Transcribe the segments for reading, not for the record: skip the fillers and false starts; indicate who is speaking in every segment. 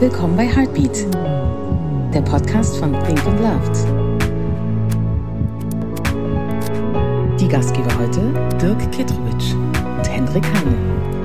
Speaker 1: Willkommen bei Heartbeat, der Podcast von Think and Loved. Die Gastgeber heute Dirk Kittredge und Hendrik Heine.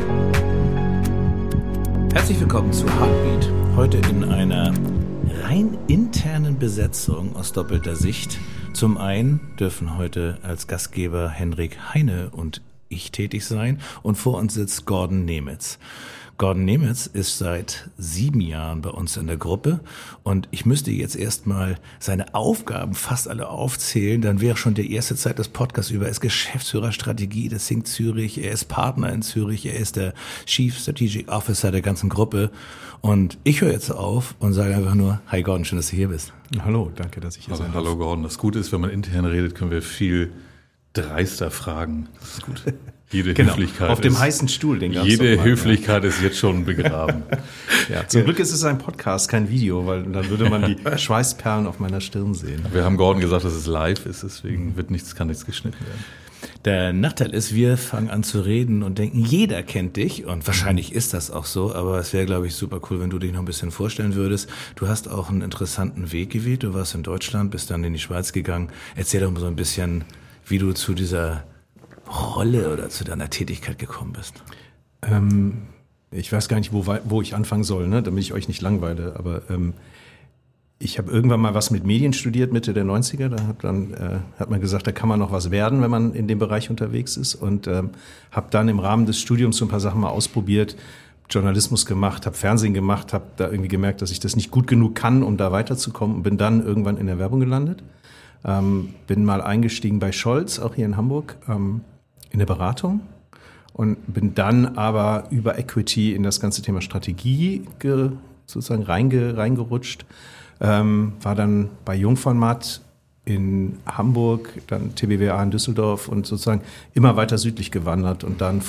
Speaker 2: Herzlich willkommen zu Heartbeat. Heute in einer rein internen Besetzung aus doppelter Sicht. Zum einen dürfen heute als Gastgeber Hendrik Heine und ich tätig sein und vor uns sitzt Gordon Nemitz. Gordon Nemitz ist seit 7 Jahren bei uns in der Gruppe und ich müsste jetzt erstmal seine Aufgaben fast alle aufzählen, dann wäre schon die erste Zeit des Podcasts über. Er ist Geschäftsführer Strategie des Think Zürich, er ist Partner in Zürich, er ist der Chief Strategic Officer der ganzen Gruppe und ich höre jetzt auf und sage einfach nur, hi Gordon, schön, dass du hier bist.
Speaker 3: Hallo, danke, dass ich hier sein darf.
Speaker 4: Hallo Gordon, das Gute ist, wenn man intern redet, können wir viel dreister fragen. Das ist gut. Jede Höflichkeit
Speaker 3: auf dem heißen Stuhl, den ganzen
Speaker 4: Jede Höflichkeit ist jetzt schon begraben.
Speaker 3: Ja, zum Glück ist es ein Podcast, kein Video, weil dann würde man die Schweißperlen auf meiner Stirn sehen.
Speaker 4: Wir haben Gordon gesagt, dass es live ist, deswegen kann nichts geschnitten werden.
Speaker 2: Der Nachteil ist, wir fangen an zu reden und denken, jeder kennt dich und wahrscheinlich ist das auch so, aber es wäre, glaube ich, super cool, wenn du dich noch ein bisschen vorstellen würdest. Du hast auch einen interessanten Weg gewählt, du warst in Deutschland, bist dann in die Schweiz gegangen. Erzähl doch mal so ein bisschen, wie du zu dieser Rolle oder zu deiner Tätigkeit gekommen bist.
Speaker 3: Ich weiß gar nicht, wo ich anfangen soll, ne? Damit ich euch nicht langweile, aber ich habe irgendwann mal was mit Medien studiert, Mitte der 90er, hat man gesagt, da kann man noch was werden, wenn man in dem Bereich unterwegs ist und habe dann im Rahmen des Studiums so ein paar Sachen mal ausprobiert, Journalismus gemacht, habe Fernsehen gemacht, habe da irgendwie gemerkt, dass ich das nicht gut genug kann, um da weiterzukommen und bin dann irgendwann in der Werbung gelandet. Bin mal eingestiegen bei Scholz, auch hier in Hamburg, in der Beratung und bin dann aber über Equity in das ganze Thema Strategie sozusagen reingerutscht. War dann bei Jungformat in Hamburg, dann TBWA in Düsseldorf und sozusagen immer weiter südlich gewandert und dann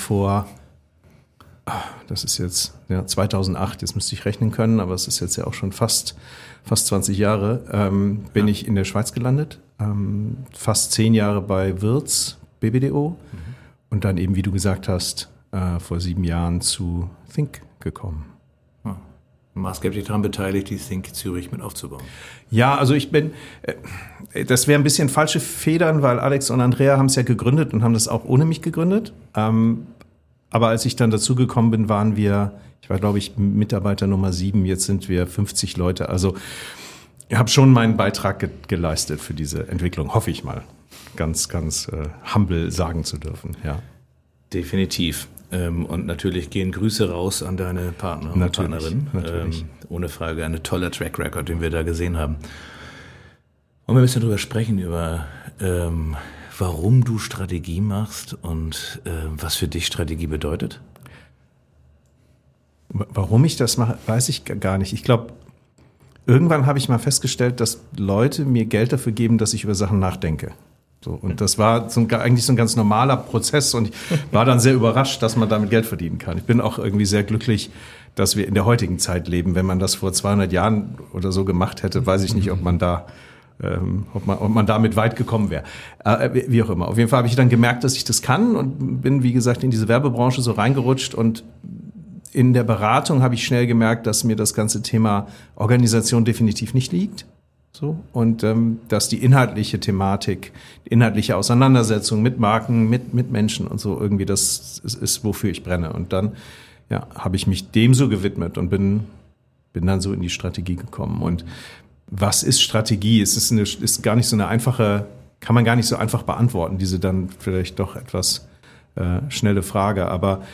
Speaker 3: das ist jetzt 2008, jetzt müsste ich rechnen können, aber es ist jetzt ja auch schon fast 20 Jahre, bin ich in der Schweiz gelandet, fast 10 Jahre bei Wirtz, BBDO und dann eben, wie du gesagt hast, vor 7 Jahren zu Think gekommen.
Speaker 2: Maßgeblich daran beteiligt, die Think Zürich mit aufzubauen.
Speaker 3: Ja, also das wäre ein bisschen falsche Federn, weil Alex und Andrea haben es ja gegründet und haben das auch ohne mich gegründet. Aber als ich dann dazugekommen bin, ich war glaube ich Mitarbeiter Nummer 7, jetzt sind wir 50 Leute. Also ich habe schon meinen Beitrag geleistet für diese Entwicklung, hoffe ich mal, ganz humble sagen zu dürfen. Ja.
Speaker 2: Definitiv. Und natürlich gehen Grüße raus an deine Partner und Partnerin.
Speaker 3: Natürlich.
Speaker 2: Ohne Frage, ein toller Track Record, den wir da gesehen haben. Und wir müssen darüber sprechen, über warum du Strategie machst und was für dich Strategie bedeutet.
Speaker 3: Warum ich das mache, weiß ich gar nicht. Ich glaube, irgendwann habe ich mal festgestellt, dass Leute mir Geld dafür geben, dass ich über Sachen nachdenke. So, und das war eigentlich so ein ganz normaler Prozess und ich war dann sehr überrascht, dass man damit Geld verdienen kann. Ich bin auch irgendwie sehr glücklich, dass wir in der heutigen Zeit leben. Wenn man das vor 200 Jahren oder so gemacht hätte, weiß ich nicht, ob man damit weit gekommen wäre. Wie auch immer. Auf jeden Fall habe ich dann gemerkt, dass ich das kann und bin, wie gesagt, in diese Werbebranche so reingerutscht und in der Beratung habe ich schnell gemerkt, dass mir das ganze Thema Organisation definitiv nicht liegt. So, und dass die inhaltliche Thematik, die inhaltliche Auseinandersetzung mit Marken, mit Menschen und so irgendwie das ist, wofür ich brenne. Und dann habe ich mich dem so gewidmet und bin dann so in die Strategie gekommen. Und was ist Strategie? Es ist gar nicht so eine einfache, kann man gar nicht so einfach beantworten, diese dann vielleicht doch etwas schnelle Frage. Aber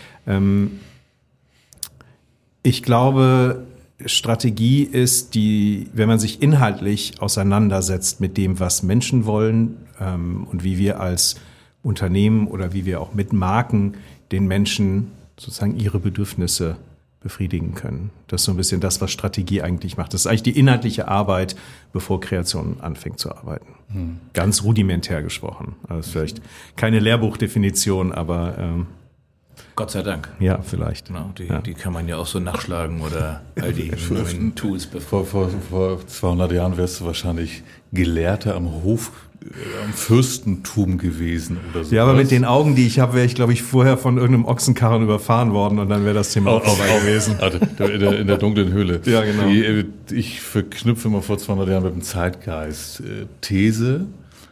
Speaker 3: ich glaube, Strategie ist wenn man sich inhaltlich auseinandersetzt mit dem, was Menschen wollen und wie wir als Unternehmen oder wie wir auch mit Marken den Menschen sozusagen ihre Bedürfnisse befriedigen können. Das ist so ein bisschen das, was Strategie eigentlich macht. Das ist eigentlich die inhaltliche Arbeit, bevor Kreation anfängt zu arbeiten. Ganz rudimentär gesprochen. Also vielleicht keine Lehrbuchdefinition, aber
Speaker 2: Gott sei Dank.
Speaker 3: Ja, vielleicht.
Speaker 2: Genau, die kann man ja auch so nachschlagen oder all die neuen Tools.
Speaker 4: Vor 200 Jahren wärst du wahrscheinlich Gelehrter am Hof am Fürstentum gewesen oder so.
Speaker 3: Ja, aber mit den Augen, die ich habe, wäre ich, glaube ich, vorher von irgendeinem Ochsenkarren überfahren worden und dann wäre das Thema auch vorbei gewesen.
Speaker 4: In der dunklen Höhle.
Speaker 3: Ja, genau.
Speaker 4: Ich verknüpfe immer vor 200 Jahren mit dem Zeitgeist. These,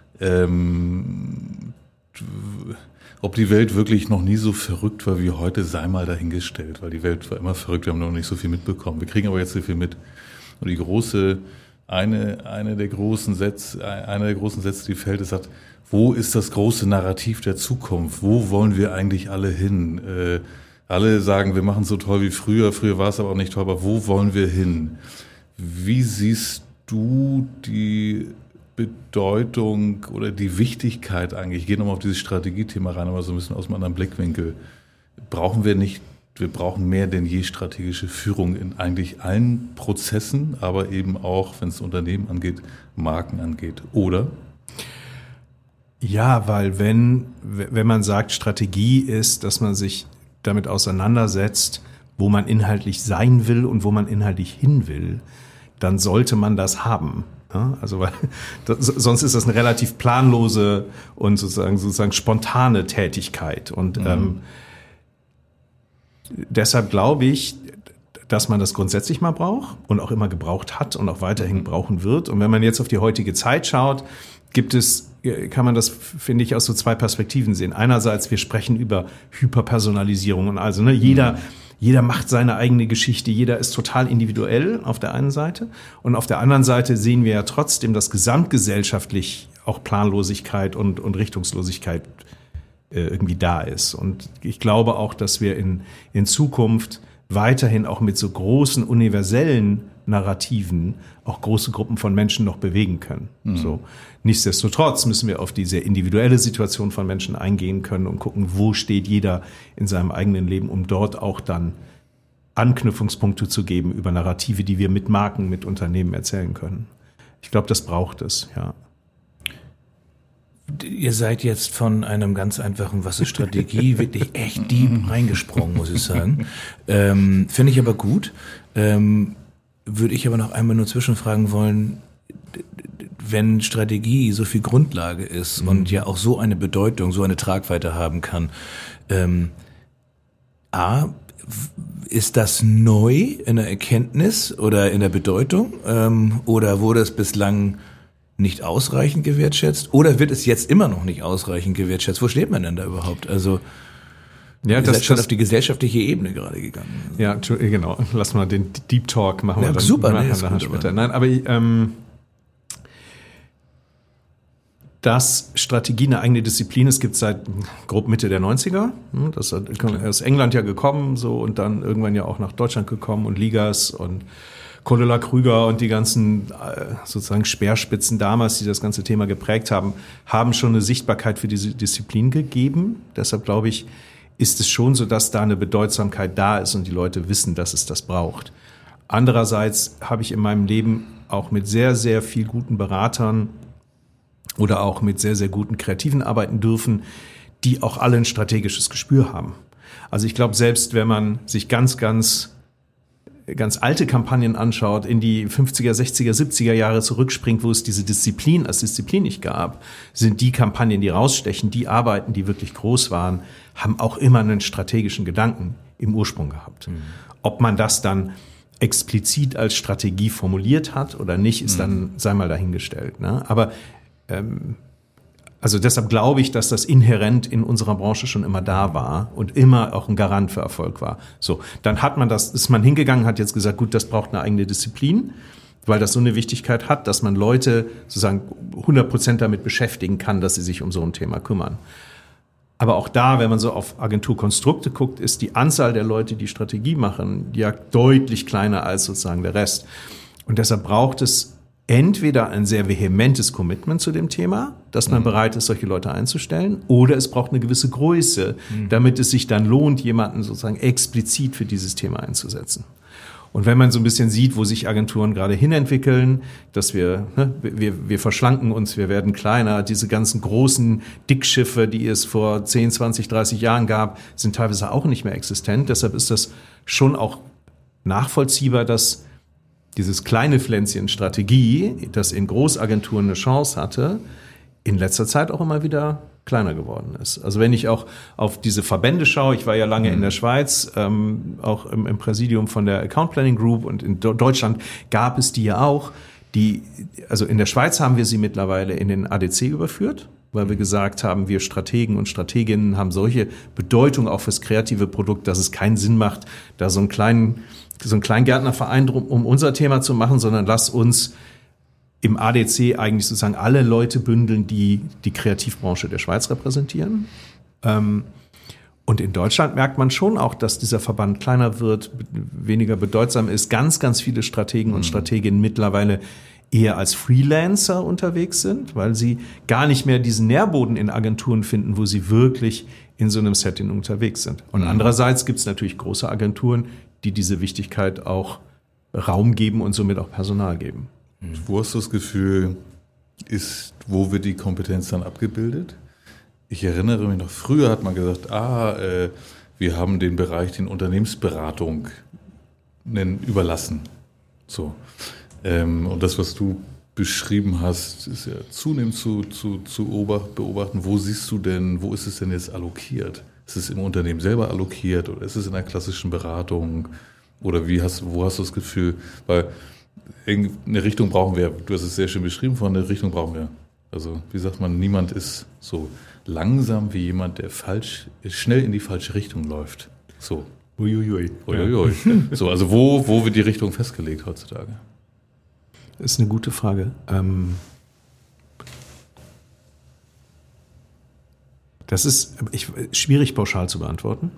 Speaker 4: ob die Welt wirklich noch nie so verrückt war wie heute, sei mal dahingestellt, weil die Welt war immer verrückt, wir haben noch nicht so viel mitbekommen. Wir kriegen aber jetzt so viel mit. Und einer der großen Sätze, die fällt, ist, sagt, wo ist das große Narrativ der Zukunft? Wo wollen wir eigentlich alle hin? Alle sagen, wir machen es so toll wie früher. Früher war es aber auch nicht toll, aber wo wollen wir hin? Wie siehst du die Bedeutung oder die Wichtigkeit eigentlich? Ich gehe nochmal auf dieses Strategiethema rein, aber so ein bisschen aus einem anderen Blickwinkel. Wir brauchen mehr denn je strategische Führung in eigentlich allen Prozessen, aber eben auch, wenn es Unternehmen angeht, Marken angeht, oder?
Speaker 3: Ja, weil wenn man sagt, Strategie ist, dass man sich damit auseinandersetzt, wo man inhaltlich sein will und wo man inhaltlich hin will, dann sollte man das haben. Ja, also sonst ist das eine relativ planlose und sozusagen spontane Tätigkeit. Und deshalb glaube ich, dass man das grundsätzlich mal braucht und auch immer gebraucht hat und auch weiterhin brauchen wird. Und wenn man jetzt auf die heutige Zeit schaut, kann man das, finde ich, aus so zwei Perspektiven sehen. Einerseits, wir sprechen über Hyperpersonalisierung und also jeder macht seine eigene Geschichte, jeder ist total individuell auf der einen Seite. Und auf der anderen Seite sehen wir ja trotzdem, dass gesamtgesellschaftlich auch Planlosigkeit und Richtungslosigkeit irgendwie da ist. Und ich glaube auch, dass wir in Zukunft weiterhin auch mit so großen universellen Narrativen auch große Gruppen von Menschen noch bewegen können. So. Nichtsdestotrotz müssen wir auf die sehr individuelle Situation von Menschen eingehen können und gucken, wo steht jeder in seinem eigenen Leben, um dort auch dann Anknüpfungspunkte zu geben über Narrative, die wir mit Marken, mit Unternehmen erzählen können. Ich glaube, das braucht es, ja.
Speaker 2: Ihr seid jetzt von einem ganz einfachen, was ist Strategie, wirklich echt deep reingesprungen, muss ich sagen. Finde ich aber gut. Würde ich aber noch einmal nur zwischenfragen wollen, wenn Strategie so viel Grundlage ist und ja auch so eine Bedeutung, so eine Tragweite haben kann, ist das neu in der Erkenntnis oder in der Bedeutung oder wurde es bislang nicht ausreichend gewertschätzt oder wird es jetzt immer noch nicht ausreichend gewertschätzt? Wo steht man denn da überhaupt? Also
Speaker 3: ja,
Speaker 2: das ist schon auf die gesellschaftliche Ebene gerade gegangen.
Speaker 3: Ja, genau. Lass mal den Deep Talk machen.
Speaker 2: Ja,
Speaker 3: wir dann
Speaker 2: super,
Speaker 3: später. Nein, aber dass Strategie eine eigene Disziplin ist, gibt es seit grob Mitte der 90er. Das ist aus England ja gekommen so und dann irgendwann ja auch nach Deutschland gekommen und Ligas und Cordula Krüger und die ganzen sozusagen Speerspitzen damals, die das ganze Thema geprägt haben, haben schon eine Sichtbarkeit für diese Disziplin gegeben. Deshalb glaube ich, ist es schon so, dass da eine Bedeutsamkeit da ist und die Leute wissen, dass es das braucht. Andererseits habe ich in meinem Leben auch mit sehr, sehr viel guten Beratern oder auch mit sehr, sehr guten Kreativen arbeiten dürfen, die auch alle ein strategisches Gespür haben. Also ich glaube, selbst wenn man sich ganz alte Kampagnen anschaut, in die 50er, 60er, 70er Jahre zurückspringt, wo es diese Disziplin als Disziplin nicht gab, sind die Kampagnen, die rausstechen, die Arbeiten, die wirklich groß waren, haben auch immer einen strategischen Gedanken im Ursprung gehabt. Ob man das dann explizit als Strategie formuliert hat oder nicht, ist dann, sei mal dahingestellt. Ne? Aber also deshalb glaube ich, dass das inhärent in unserer Branche schon immer da war und immer auch ein Garant für Erfolg war. So, dann ist man hingegangen, hat jetzt gesagt, gut, das braucht eine eigene Disziplin, weil das so eine Wichtigkeit hat, dass man Leute sozusagen 100% damit beschäftigen kann, dass sie sich um so ein Thema kümmern. Aber auch da, wenn man so auf Agenturkonstrukte guckt, ist die Anzahl der Leute, die Strategie machen, ja deutlich kleiner als sozusagen der Rest. Und deshalb braucht es entweder ein sehr vehementes Commitment zu dem Thema, dass man bereit ist, solche Leute einzustellen, oder es braucht eine gewisse Größe, damit es sich dann lohnt, jemanden sozusagen explizit für dieses Thema einzusetzen. Und wenn man so ein bisschen sieht, wo sich Agenturen gerade hinentwickeln, dass wir verschlanken uns, wir werden kleiner, diese ganzen großen Dickschiffe, die es vor 10, 20, 30 Jahren gab, sind teilweise auch nicht mehr existent. Deshalb ist das schon auch nachvollziehbar, dass dieses kleine Pflänzchen Strategie, das in Großagenturen eine Chance hatte, in letzter Zeit auch immer wieder kleiner geworden ist. Also wenn ich auch auf diese Verbände schaue, ich war ja lange in der Schweiz, auch im Präsidium von der Account Planning Group, und in Deutschland gab es die ja auch. Also in der Schweiz haben wir sie mittlerweile in den ADC überführt, weil wir gesagt haben, wir Strategen und Strateginnen haben solche Bedeutung auch fürs kreative Produkt, dass es keinen Sinn macht, da so einen kleinen Gärtnerverein um unser Thema zu machen, sondern lass uns im ADC eigentlich sozusagen alle Leute bündeln, die die Kreativbranche der Schweiz repräsentieren. Und in Deutschland merkt man schon auch, dass dieser Verband kleiner wird, weniger bedeutsam ist. Ganz, ganz viele Strategen und Strateginnen mittlerweile eher als Freelancer unterwegs sind, weil sie gar nicht mehr diesen Nährboden in Agenturen finden, wo sie wirklich in so einem Setting unterwegs sind. Und andererseits gibt es natürlich große Agenturen, die diese Wichtigkeit auch Raum geben und somit auch Personal geben.
Speaker 4: Wo hast du das Gefühl, wo wird die Kompetenz dann abgebildet? Ich erinnere mich noch, früher hat man gesagt, wir haben den Bereich, den Unternehmensberatung überlassen. So. Und das, was du beschrieben hast, ist ja zunehmend zu beobachten. Wo siehst du denn, wo ist es denn jetzt allokiert? Ist es im Unternehmen selber allokiert oder ist es in der klassischen Beratung? Oder wo hast du das Gefühl, weil eine Richtung brauchen wir, du hast es sehr schön beschrieben, von eine Richtung brauchen wir. Also, wie sagt man, niemand ist so langsam wie jemand, der schnell in die falsche Richtung läuft. So.
Speaker 3: Uiuiui.
Speaker 4: Uiuiui. So, also wo wird die Richtung festgelegt heutzutage?
Speaker 3: Das ist eine gute Frage. Das ist schwierig pauschal zu beantworten.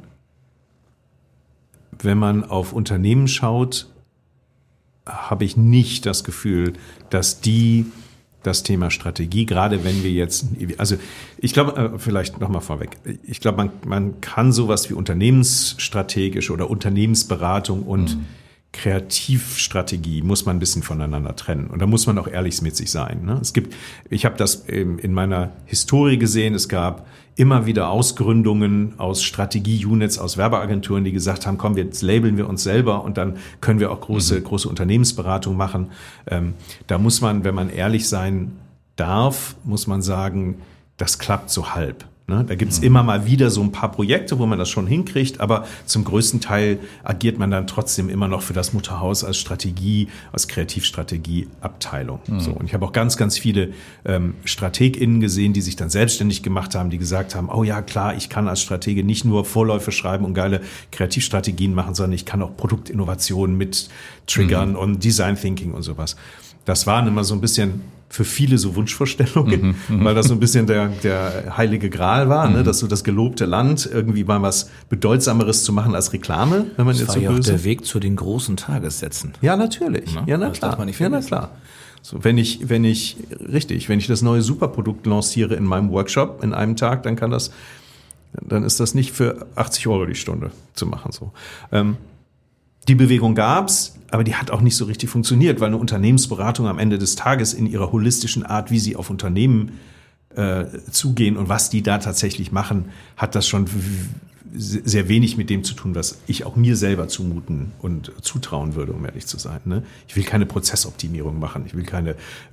Speaker 3: Wenn man auf Unternehmen schaut, habe ich nicht das Gefühl, dass die das Thema Strategie, gerade wenn wir jetzt, also ich glaube, vielleicht nochmal vorweg, ich glaube, man kann sowas wie unternehmensstrategische oder Unternehmensberatung und Kreativstrategie muss man ein bisschen voneinander trennen. Und da muss man auch ehrlich mit sich sein. Ne? Ich habe das in meiner Historie gesehen, es gab immer wieder Ausgründungen aus Strategie-Units, aus Werbeagenturen, die gesagt haben, komm, jetzt labeln wir uns selber und dann können wir auch große Unternehmensberatung machen. Da muss man, wenn man ehrlich sein darf, muss man sagen, das klappt so halb. Ne? Da gibt's immer mal wieder so ein paar Projekte, wo man das schon hinkriegt, aber zum größten Teil agiert man dann trotzdem immer noch für das Mutterhaus als Strategie, als Kreativstrategieabteilung. So, und ich habe auch ganz, ganz viele StrategInnen gesehen, die sich dann selbstständig gemacht haben, die gesagt haben, oh ja, klar, ich kann als Stratege nicht nur Vorläufe schreiben und geile Kreativstrategien machen, sondern ich kann auch Produktinnovationen mit triggern und Design Thinking und sowas. Das waren immer so ein bisschen für viele so Wunschvorstellungen, weil das so ein bisschen der heilige Gral war, ne? Dass so das gelobte Land irgendwie mal was Bedeutsameres zu machen als Reklame, wenn man
Speaker 2: das
Speaker 3: jetzt
Speaker 2: war
Speaker 3: so
Speaker 2: ja auch
Speaker 3: böse.
Speaker 2: der Weg zu den großen Tagessätzen.
Speaker 3: Ja, natürlich.
Speaker 2: Ne?
Speaker 3: Ja, na
Speaker 2: Das
Speaker 3: klar.
Speaker 2: darf man nicht
Speaker 3: Ja, na
Speaker 2: vergessen.
Speaker 3: klar. So, wenn ich das neue Superprodukt lanciere in meinem Workshop in einem Tag, dann ist das nicht für 80 € die Stunde zu machen, so. Die Bewegung gab's, aber die hat auch nicht so richtig funktioniert, weil eine Unternehmensberatung am Ende des Tages in ihrer holistischen Art, wie sie auf Unternehmen zugehen und was die da tatsächlich machen, hat das schon sehr wenig mit dem zu tun, was ich auch mir selber zumuten und zutrauen würde, um ehrlich zu sein. Ne? Ich will keine Prozessoptimierung machen, ich will keine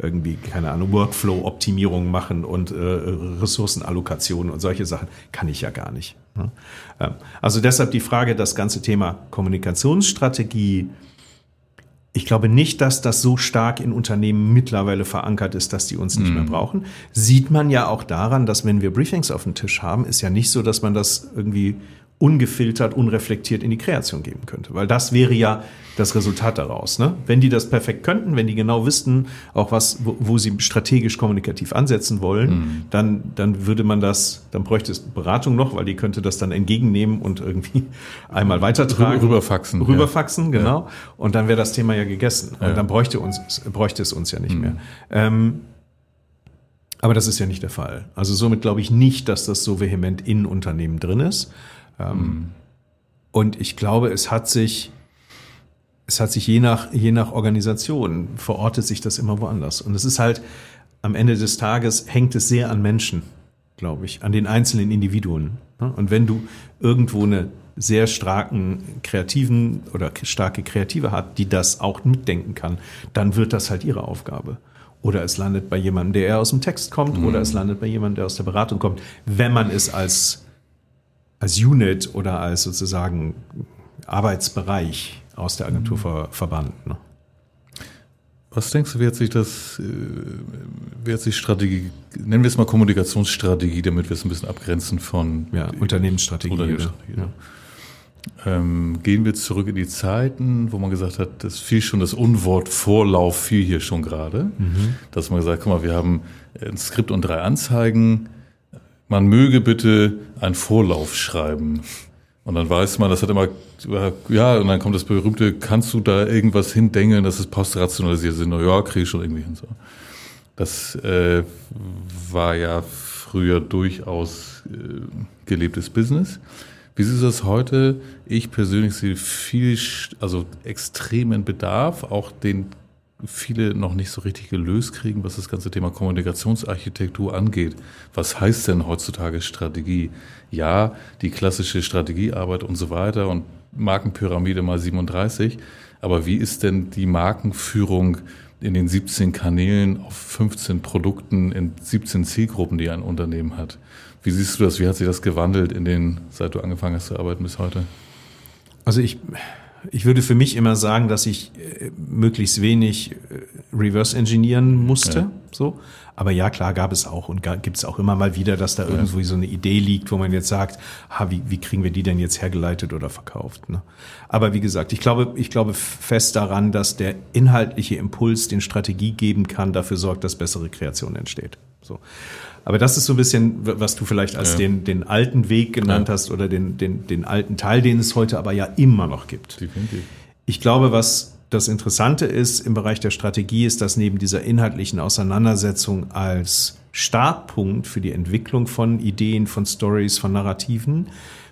Speaker 3: Workflow-Optimierung machen und Ressourcenallokation und solche Sachen kann ich ja gar nicht. Ne? Also deshalb die Frage, das ganze Thema Kommunikationsstrategie. Ich glaube nicht, dass das so stark in Unternehmen mittlerweile verankert ist, dass die uns nicht mehr brauchen. Sieht man ja auch daran, dass wenn wir Briefings auf dem Tisch haben, ist ja nicht so, dass man das irgendwie ungefiltert, unreflektiert in die Kreation geben könnte. Weil das wäre ja das Resultat daraus. Ne? Wenn die das perfekt könnten, wenn die genau wüssten, auch wo sie strategisch kommunikativ ansetzen wollen, dann bräuchte es Beratung noch, weil die könnte das dann entgegennehmen und irgendwie einmal weitertragen.
Speaker 4: Rüberfaxen.
Speaker 3: Genau.
Speaker 4: Ja.
Speaker 3: Und dann wäre das Thema ja gegessen. Und dann bräuchte es uns ja nicht mehr. Aber das ist ja nicht der Fall. Also somit glaube ich nicht, dass das so vehement in Unternehmen drin ist. Und ich glaube, es hat sich je nach Organisation verortet sich das immer woanders. Und es ist halt, am Ende des Tages hängt es sehr an Menschen, glaube ich, an den einzelnen Individuen. Und wenn du irgendwo eine sehr starke Kreative hat, die das auch mitdenken kann, dann wird das halt ihre Aufgabe. Oder es landet bei jemandem, der eher aus dem Text kommt, oder es landet bei jemandem, der aus der Beratung kommt, wenn man es als Unit oder als sozusagen Arbeitsbereich aus der Agentur verbannt. Ne?
Speaker 4: Was denkst du, wie hat sich Strategie, nennen wir es mal Kommunikationsstrategie, damit wir es ein bisschen abgrenzen von
Speaker 3: Unternehmensstrategie.
Speaker 4: Gehen wir zurück in die Zeiten, wo man gesagt hat, das fiel schon das Unwort Vorlauf fiel hier schon gerade, dass man gesagt, guck mal, wir haben ein Skript und 3 Anzeigen, man möge bitte einen Vorlauf schreiben. Und dann weiß man, das hat immer, und dann kommt das berühmte, kannst du da irgendwas hindengeln, dass es postrationalisiert ist? Ja, kriege ich schon irgendwie hin. So. Das war ja früher durchaus gelebtes Business. Wie siehst du das heute? Ich persönlich sehe extremen Bedarf, auch den viele noch nicht so richtig gelöst kriegen, was das ganze Thema Kommunikationsarchitektur angeht. Was heißt denn heutzutage Strategie? Ja, die klassische Strategiearbeit und so weiter und Markenpyramide mal 37. Aber wie ist denn die Markenführung in den 17 Kanälen auf 15 Produkten in 17 Zielgruppen, die ein Unternehmen hat? Wie siehst du das? Wie hat sich das gewandelt seit du angefangen hast zu arbeiten bis heute?
Speaker 3: Also ich würde für mich immer sagen, dass ich möglichst wenig reverse engineeren musste. Ja. So. Aber ja, klar, gab es auch und gibt es auch immer mal wieder, dass da irgendwo so eine Idee liegt, wo man jetzt sagt, wie kriegen wir die denn jetzt hergeleitet oder verkauft? Ne? Aber wie gesagt, ich glaube fest daran, dass der inhaltliche Impuls, den Strategie geben kann, dafür sorgt, dass bessere Kreation entsteht. So. Aber das ist so ein bisschen, was du vielleicht als den alten Weg genannt hast oder den alten Teil, den es heute aber ja immer noch gibt.
Speaker 4: Definitiv.
Speaker 3: Ich glaube, was das Interessante ist im Bereich der Strategie, ist, dass neben dieser inhaltlichen Auseinandersetzung als Startpunkt für die Entwicklung von Ideen, von Stories, von Narrativen,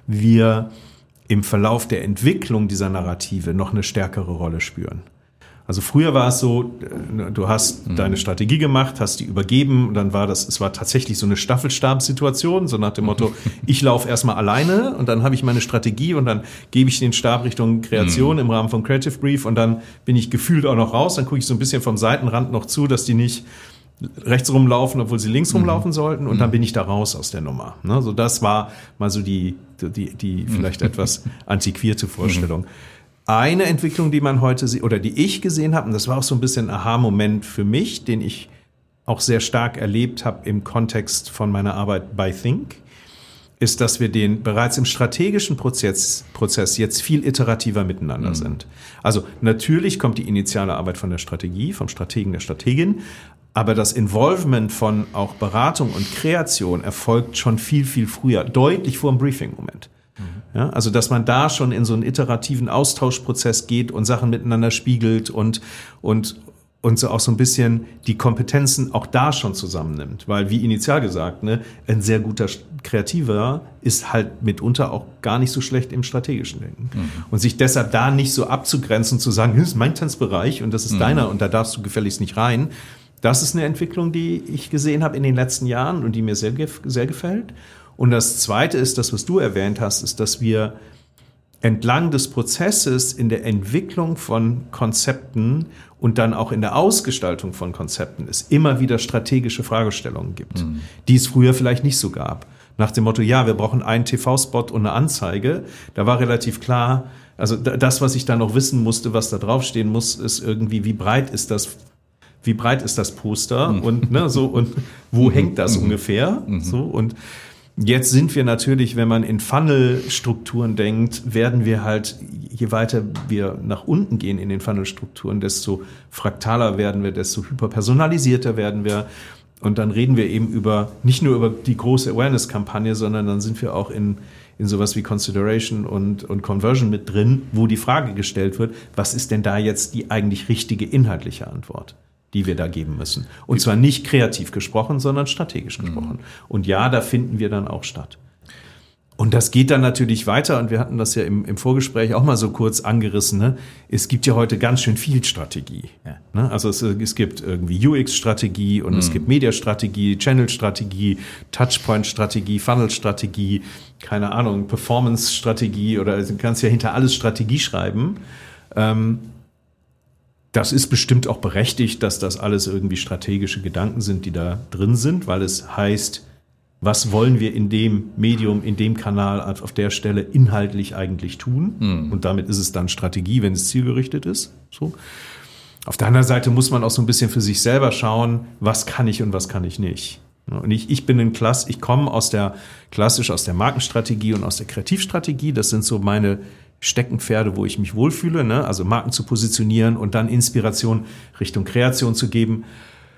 Speaker 3: wir im Verlauf der Entwicklung dieser Narrative noch eine stärkere Rolle spüren. Also früher war es so, du hast deine Strategie gemacht, hast die übergeben und dann es war tatsächlich so eine Staffelstab-Situation, so nach dem Motto, ich laufe erstmal alleine und dann habe ich meine Strategie und dann gebe ich den Stab Richtung Kreation im Rahmen von Creative Brief und dann bin ich gefühlt auch noch raus, dann gucke ich so ein bisschen vom Seitenrand noch zu, dass die nicht rechts rumlaufen, obwohl sie links rumlaufen sollten und dann bin ich da raus aus der Nummer. Ne? So das war mal so die vielleicht etwas antiquierte Vorstellung. Eine Entwicklung, die man heute sieht, oder die ich gesehen habe, und das war auch so ein bisschen ein Aha-Moment für mich, den ich auch sehr stark erlebt habe im Kontext von meiner Arbeit bei Think, ist, dass wir bereits im strategischen Prozess jetzt viel iterativer miteinander sind. Also natürlich kommt die initiale Arbeit von der Strategie, vom Strategen, der Strategin, aber das Involvement von auch Beratung und Kreation erfolgt schon viel, viel früher, deutlich vor dem Briefing-Moment. Ja, also dass man da schon in so einen iterativen Austauschprozess geht und Sachen miteinander spiegelt und so auch so ein bisschen die Kompetenzen auch da schon zusammennimmt. Weil wie initial gesagt, ne, ein sehr guter Kreativer ist halt mitunter auch gar nicht so schlecht im strategischen Denken. Und sich deshalb da nicht so abzugrenzen, zu sagen, das ist mein Tanzbereich und das ist deiner und da darfst du gefälligst nicht rein. Das ist eine Entwicklung, die ich gesehen habe in den letzten Jahren und die mir sehr, sehr gefällt. Und das Zweite ist, das, was du erwähnt hast, ist, dass wir entlang des Prozesses in der Entwicklung von Konzepten und dann auch in der Ausgestaltung von Konzepten es immer wieder strategische Fragestellungen gibt, die es früher vielleicht nicht so gab. Nach dem Motto, ja, wir brauchen einen TV-Spot und eine Anzeige. Da war relativ klar, also das, was ich dann noch wissen musste, was da draufstehen muss, ist irgendwie, wie breit ist das Poster und so und wo hängt das ungefähr? So und jetzt sind wir natürlich, wenn man in Funnel-Strukturen denkt, werden wir halt, je weiter wir nach unten gehen in den Funnel-Strukturen, desto fraktaler werden wir, desto hyperpersonalisierter werden wir. Und dann reden wir eben nicht nur über die große Awareness-Kampagne, sondern dann sind wir auch in sowas wie Consideration und Conversion mit drin, wo die Frage gestellt wird, was ist denn da jetzt die eigentlich richtige inhaltliche Antwort, die wir da geben müssen. Und zwar nicht kreativ gesprochen, sondern strategisch gesprochen. Und ja, da finden wir dann auch statt. Und das geht dann natürlich weiter, und wir hatten das ja im Vorgespräch auch mal so kurz angerissen, ne? Es gibt ja heute ganz schön viel Strategie. Ja. Ne? Also es gibt irgendwie UX-Strategie und es gibt Media-Strategie, Channel-Strategie, Touchpoint-Strategie, Funnel-Strategie, keine Ahnung, Performance-Strategie, oder du kannst ja hinter alles Strategie schreiben. Das ist bestimmt auch berechtigt, dass das alles irgendwie strategische Gedanken sind, die da drin sind, weil es heißt, was wollen wir in dem Medium, in dem Kanal auf der Stelle inhaltlich eigentlich tun? Und damit ist es dann Strategie, wenn es zielgerichtet ist. So. Auf der anderen Seite muss man auch so ein bisschen für sich selber schauen, was kann ich und was kann ich nicht. Und ich komme klassisch aus der Markenstrategie und aus der Kreativstrategie. Das sind so meine Steckenpferde, wo ich mich wohlfühle, ne? Also Marken zu positionieren und dann Inspiration Richtung Kreation zu geben.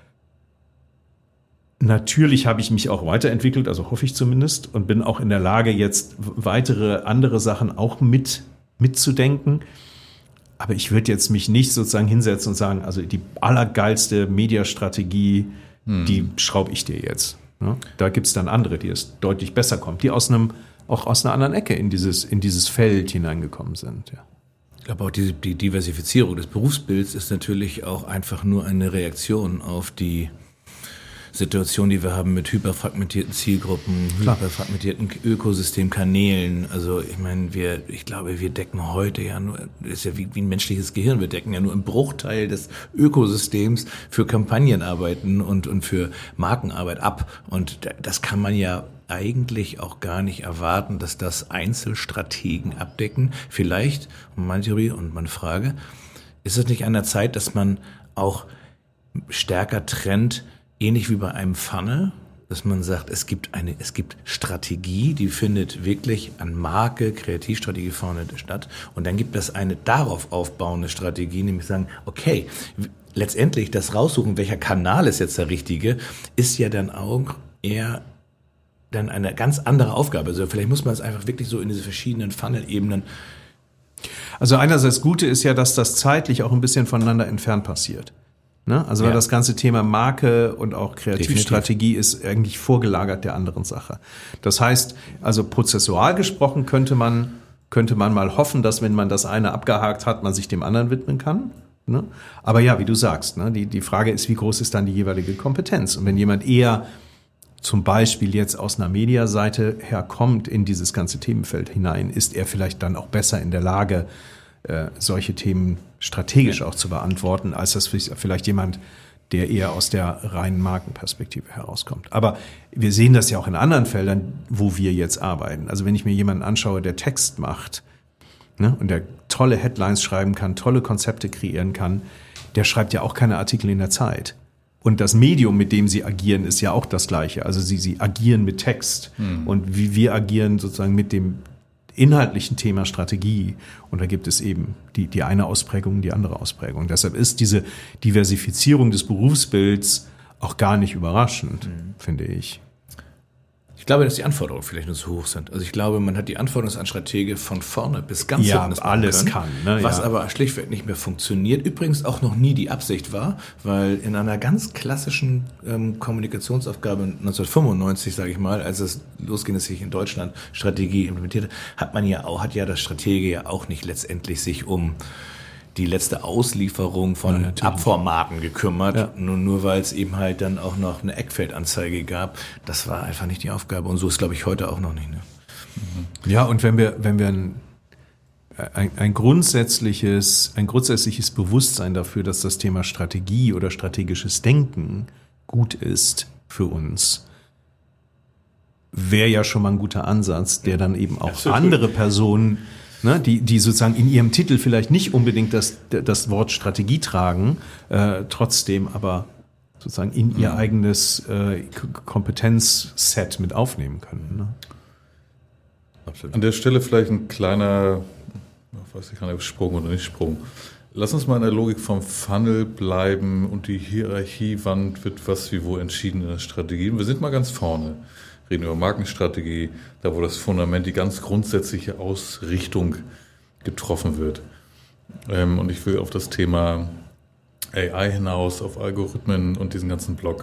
Speaker 3: Natürlich habe ich mich auch weiterentwickelt, also hoffe ich zumindest, und bin auch in der Lage, jetzt weitere andere Sachen auch mitzudenken. Aber ich würde jetzt mich nicht sozusagen hinsetzen und sagen, also die allergeilste Mediastrategie, die schraube ich dir jetzt. Ne? Da gibt es dann andere, die es deutlich besser kommt, die auch aus einer anderen Ecke in dieses Feld hineingekommen sind. Ja.
Speaker 2: Ich glaube auch die Diversifizierung des Berufsbilds ist natürlich auch einfach nur eine Reaktion auf die Situation, die wir haben mit hyperfragmentierten Zielgruppen, hyperfragmentierten Ökosystemkanälen. Also ich glaube, wir decken heute ja nur, ist ja wie ein menschliches Gehirn, wir decken ja nur einen Bruchteil des Ökosystems für Kampagnenarbeiten und für Markenarbeit ab. Und das kann man ja eigentlich auch gar nicht erwarten, dass das Einzelstrategen abdecken. Vielleicht, meine Theorie und meine Frage, ist es nicht an der Zeit, dass man auch stärker trennt, ähnlich wie bei einem Funnel, dass man sagt, es gibt Strategie, die findet wirklich an Marke, Kreativstrategie vorne statt. Und dann gibt es eine darauf aufbauende Strategie, nämlich sagen, okay, letztendlich das Raussuchen, welcher Kanal ist jetzt der richtige, ist ja dann auch eher dann eine ganz andere Aufgabe. Also vielleicht muss man es einfach wirklich so in diese verschiedenen Funnel-Ebenen.
Speaker 3: Also einerseits Gute ist ja, dass das zeitlich auch ein bisschen voneinander entfernt passiert. Ne? Also weil das ganze Thema Marke und auch Kreativstrategie ist eigentlich vorgelagert der anderen Sache. Das heißt, also prozessual gesprochen könnte man mal hoffen, dass wenn man das eine abgehakt hat, man sich dem anderen widmen kann. Ne? Aber ja, wie du sagst, ne? Die Frage ist, wie groß ist dann die jeweilige Kompetenz? Und wenn jemand eher zum Beispiel jetzt aus einer Mediaseite herkommt in dieses ganze Themenfeld hinein, ist er vielleicht dann auch besser in der Lage, solche Themen strategisch auch zu beantworten, als das vielleicht jemand, der eher aus der reinen Markenperspektive herauskommt. Aber wir sehen das ja auch in anderen Feldern, wo wir jetzt arbeiten. Also wenn ich mir jemanden anschaue, der Text macht, ne, und der tolle Headlines schreiben kann, tolle Konzepte kreieren kann, der schreibt ja auch keine Artikel in der Zeit. Und das Medium, mit dem sie agieren, ist ja auch das Gleiche. Also sie agieren mit Text. Und wie wir agieren sozusagen mit dem inhaltlichen Thema Strategie. Und da gibt es eben die eine Ausprägung, die andere Ausprägung. Deshalb ist diese Diversifizierung des Berufsbilds auch gar nicht überraschend, finde ich.
Speaker 2: Ich glaube, dass die Anforderungen vielleicht nur zu hoch sind. Also ich glaube, man hat die Anforderungen an Stratege von vorne bis ganz hinten
Speaker 3: alles kann. Ne?
Speaker 2: Was aber schlichtweg nicht mehr funktioniert. Übrigens auch noch nie die Absicht war, weil in einer ganz klassischen Kommunikationsaufgabe 1995, sage ich mal, als es losging, dass sich in Deutschland Strategie implementierte, hat das Stratege ja auch nicht letztendlich sich um die letzte Auslieferung von Abformaten gekümmert, nur weil es eben halt dann auch noch eine Eckfeldanzeige gab. Das war einfach nicht die Aufgabe und so ist, glaube ich, heute auch noch nicht. Ne?
Speaker 3: Ja, und wenn wir ein grundsätzliches Bewusstsein dafür, dass das Thema Strategie oder strategisches Denken gut ist für uns, wäre ja schon mal ein guter Ansatz, der dann eben auch andere Personen, ne, die sozusagen in ihrem Titel vielleicht nicht unbedingt das Wort Strategie tragen, trotzdem aber sozusagen in ihr eigenes Kompetenzset mit aufnehmen können. Ne?
Speaker 4: Absolut. An der Stelle vielleicht ein kleiner, weiß ich gar nicht, Sprung oder nicht Sprung. Lass uns mal in der Logik vom Funnel bleiben und die Hierarchiewand wird was wie wo entschieden in der Strategie. Wir sind mal ganz vorne. Reden über Markenstrategie, da wo das Fundament, die ganz grundsätzliche Ausrichtung getroffen wird. Und ich will auf das Thema AI hinaus, auf Algorithmen und diesen ganzen Block.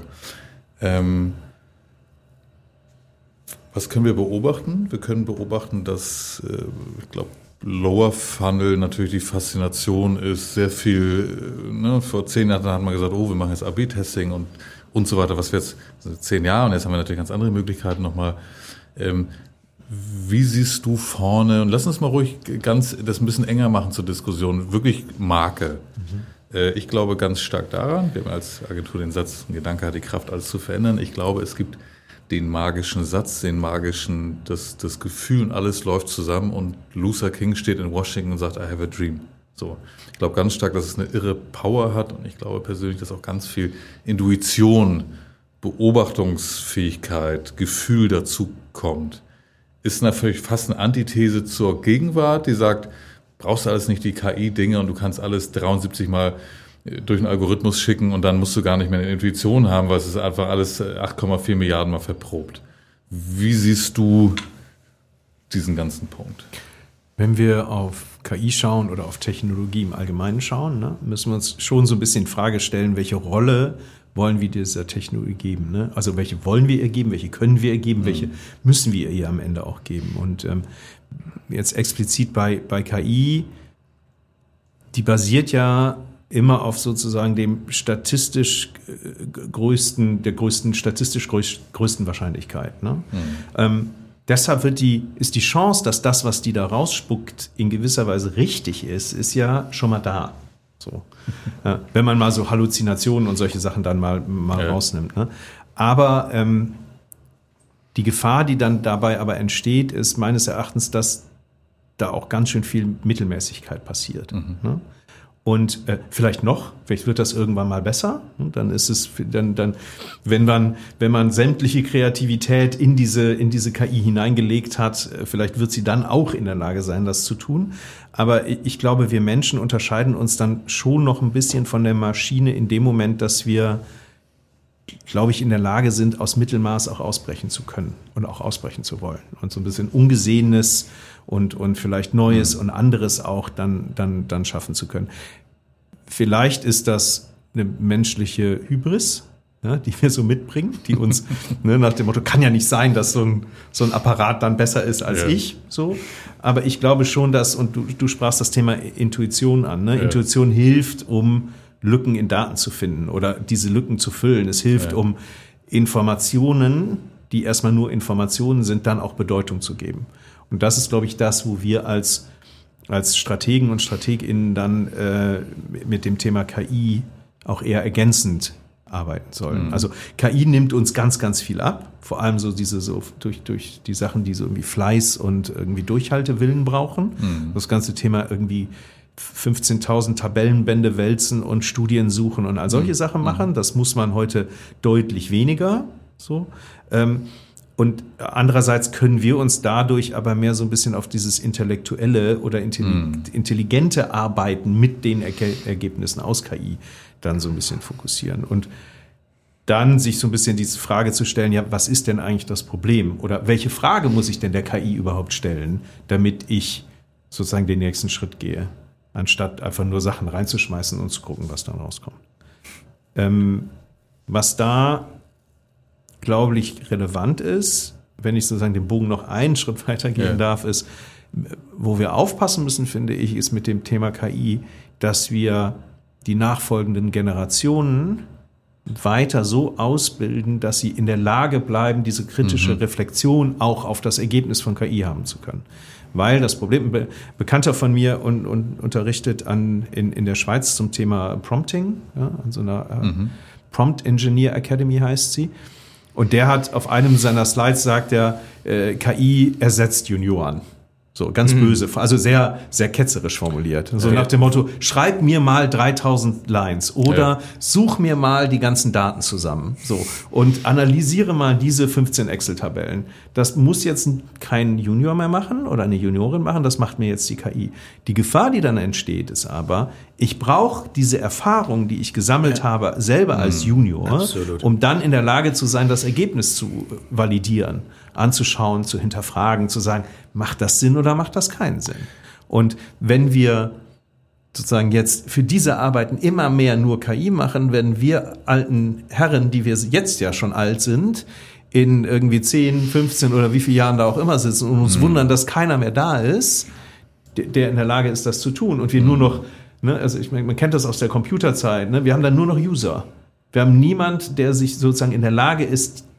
Speaker 4: Was können wir beobachten? Wir können beobachten, dass, ich glaube, Lower Funnel natürlich die Faszination ist, sehr viel, ne, vor 10 Jahren hat man gesagt, wir machen jetzt A/B-Testing und so weiter, was wir jetzt 10 Jahre, und jetzt haben wir natürlich ganz andere Möglichkeiten nochmal. Wie siehst du vorne, und lass uns mal ruhig das ein bisschen enger machen zur Diskussion, wirklich Marke. Ich glaube ganz stark daran, wir haben als Agentur den Satz, ein Gedanke hat die Kraft, alles zu verändern. Ich glaube, es gibt den magischen Satz, das Gefühl und alles läuft zusammen und Luther King steht in Washington und sagt, I have a dream. So. Ich glaube ganz stark, dass es eine irre Power hat und ich glaube persönlich, dass auch ganz viel Intuition, Beobachtungsfähigkeit, Gefühl dazu kommt. Ist natürlich fast eine Antithese zur Gegenwart, die sagt, brauchst du alles nicht die KI-Dinge und du kannst alles 73 Mal durch einen Algorithmus schicken und dann musst du gar nicht mehr eine Intuition haben, weil es ist einfach alles 8,4 Milliarden Mal verprobt. Wie siehst du diesen ganzen Punkt?
Speaker 3: Wenn wir auf KI schauen oder auf Technologie im Allgemeinen schauen, ne, müssen wir uns schon so ein bisschen in Frage stellen, welche Rolle wollen wir dieser Technologie geben. Ne? Also welche wollen wir ihr geben, welche können wir ihr geben, welche müssen wir ihr am Ende auch geben. Und jetzt explizit bei KI, die basiert ja immer auf sozusagen dem statistisch größten Wahrscheinlichkeit. Ne? Deshalb ist die Chance, dass das, was die da rausspuckt, in gewisser Weise richtig ist ja schon mal da. So. Wenn man mal so Halluzinationen und solche Sachen dann mal rausnimmt. Ne? Aber die Gefahr, die dann dabei aber entsteht, ist meines Erachtens, dass da auch ganz schön viel Mittelmäßigkeit passiert. Ne? Und vielleicht wird das irgendwann mal besser. Dann ist es dann wenn man sämtliche Kreativität in diese KI hineingelegt hat, vielleicht wird sie dann auch in der Lage sein, das zu tun. Aber ich glaube, wir Menschen unterscheiden uns dann schon noch ein bisschen von der Maschine in dem Moment, dass wir, glaube ich, in der Lage sind, aus Mittelmaß auch ausbrechen zu können und auch ausbrechen zu wollen und so ein bisschen Ungesehenes und vielleicht Neues und anderes auch dann schaffen zu können. Vielleicht ist das eine menschliche Hybris, ja, die wir so mitbringen, die uns nach dem Motto, kann ja nicht sein, dass so ein Apparat dann besser ist als ich. So. Aber ich glaube schon, dass, und du sprachst das Thema Intuition an, ne? Ja. Intuition hilft, um Lücken in Daten zu finden oder diese Lücken zu füllen. Es hilft, um Informationen, die erstmal nur Informationen sind, dann auch Bedeutung zu geben. Und das ist, glaube ich, das, wo wir als Strategen und StrategInnen dann mit dem Thema KI auch eher ergänzend arbeiten sollen. Also KI nimmt uns ganz, ganz viel ab, vor allem so durch die Sachen, die so irgendwie Fleiß und irgendwie Durchhaltewillen brauchen. Das ganze Thema irgendwie 15.000 Tabellenbände wälzen und Studien suchen und all solche Sachen machen. Das muss man heute deutlich weniger. So. Und andererseits können wir uns dadurch aber mehr so ein bisschen auf dieses intellektuelle oder intelligente Arbeiten mit den Ergebnissen aus KI dann so ein bisschen fokussieren. Und dann sich so ein bisschen diese Frage zu stellen, ja, was ist denn eigentlich das Problem? Oder welche Frage muss ich denn der KI überhaupt stellen, damit ich sozusagen den nächsten Schritt gehe, anstatt einfach nur Sachen reinzuschmeißen und zu gucken, was dann rauskommt. Was da, glaube ich, relevant ist, wenn ich sozusagen den Bogen noch einen Schritt weitergehen darf, ist, wo wir aufpassen müssen, finde ich, ist mit dem Thema KI, dass wir die nachfolgenden Generationen weiter so ausbilden, dass sie in der Lage bleiben, diese kritische Reflexion auch auf das Ergebnis von KI haben zu können. Weil das Problem, ein Bekannter von mir und unterrichtet in der Schweiz zum Thema Prompting, an so einer Prompt Engineer Academy heißt sie. Und der hat auf einem seiner Slides sagt er, KI ersetzt Junioren. So, ganz böse, also sehr, sehr ketzerisch formuliert. So nach dem Motto, schreib mir mal 3000 Lines oder such mir mal die ganzen Daten zusammen. So. Und analysiere mal diese 15 Excel-Tabellen. Das muss jetzt kein Junior mehr machen oder eine Juniorin machen, das macht mir jetzt die KI. Die Gefahr, die dann entsteht, ist aber, ich brauche diese Erfahrung, die ich gesammelt habe, selber als Junior, um dann in der Lage zu sein, das Ergebnis zu validieren, anzuschauen, zu hinterfragen, zu sagen, macht das Sinn oder macht das keinen Sinn? Und wenn wir sozusagen jetzt für diese Arbeiten immer mehr nur KI machen, werden wir alten Herren, die wir jetzt ja schon alt sind, in irgendwie 10, 15 oder wie viele Jahren da auch immer sitzen und uns wundern, dass keiner mehr da ist, der in der Lage ist, das zu tun. Und wir nur noch, also ich meine, man kennt das aus der Computerzeit, wir haben dann nur noch User. Wir haben niemand, der sich sozusagen in der Lage ist,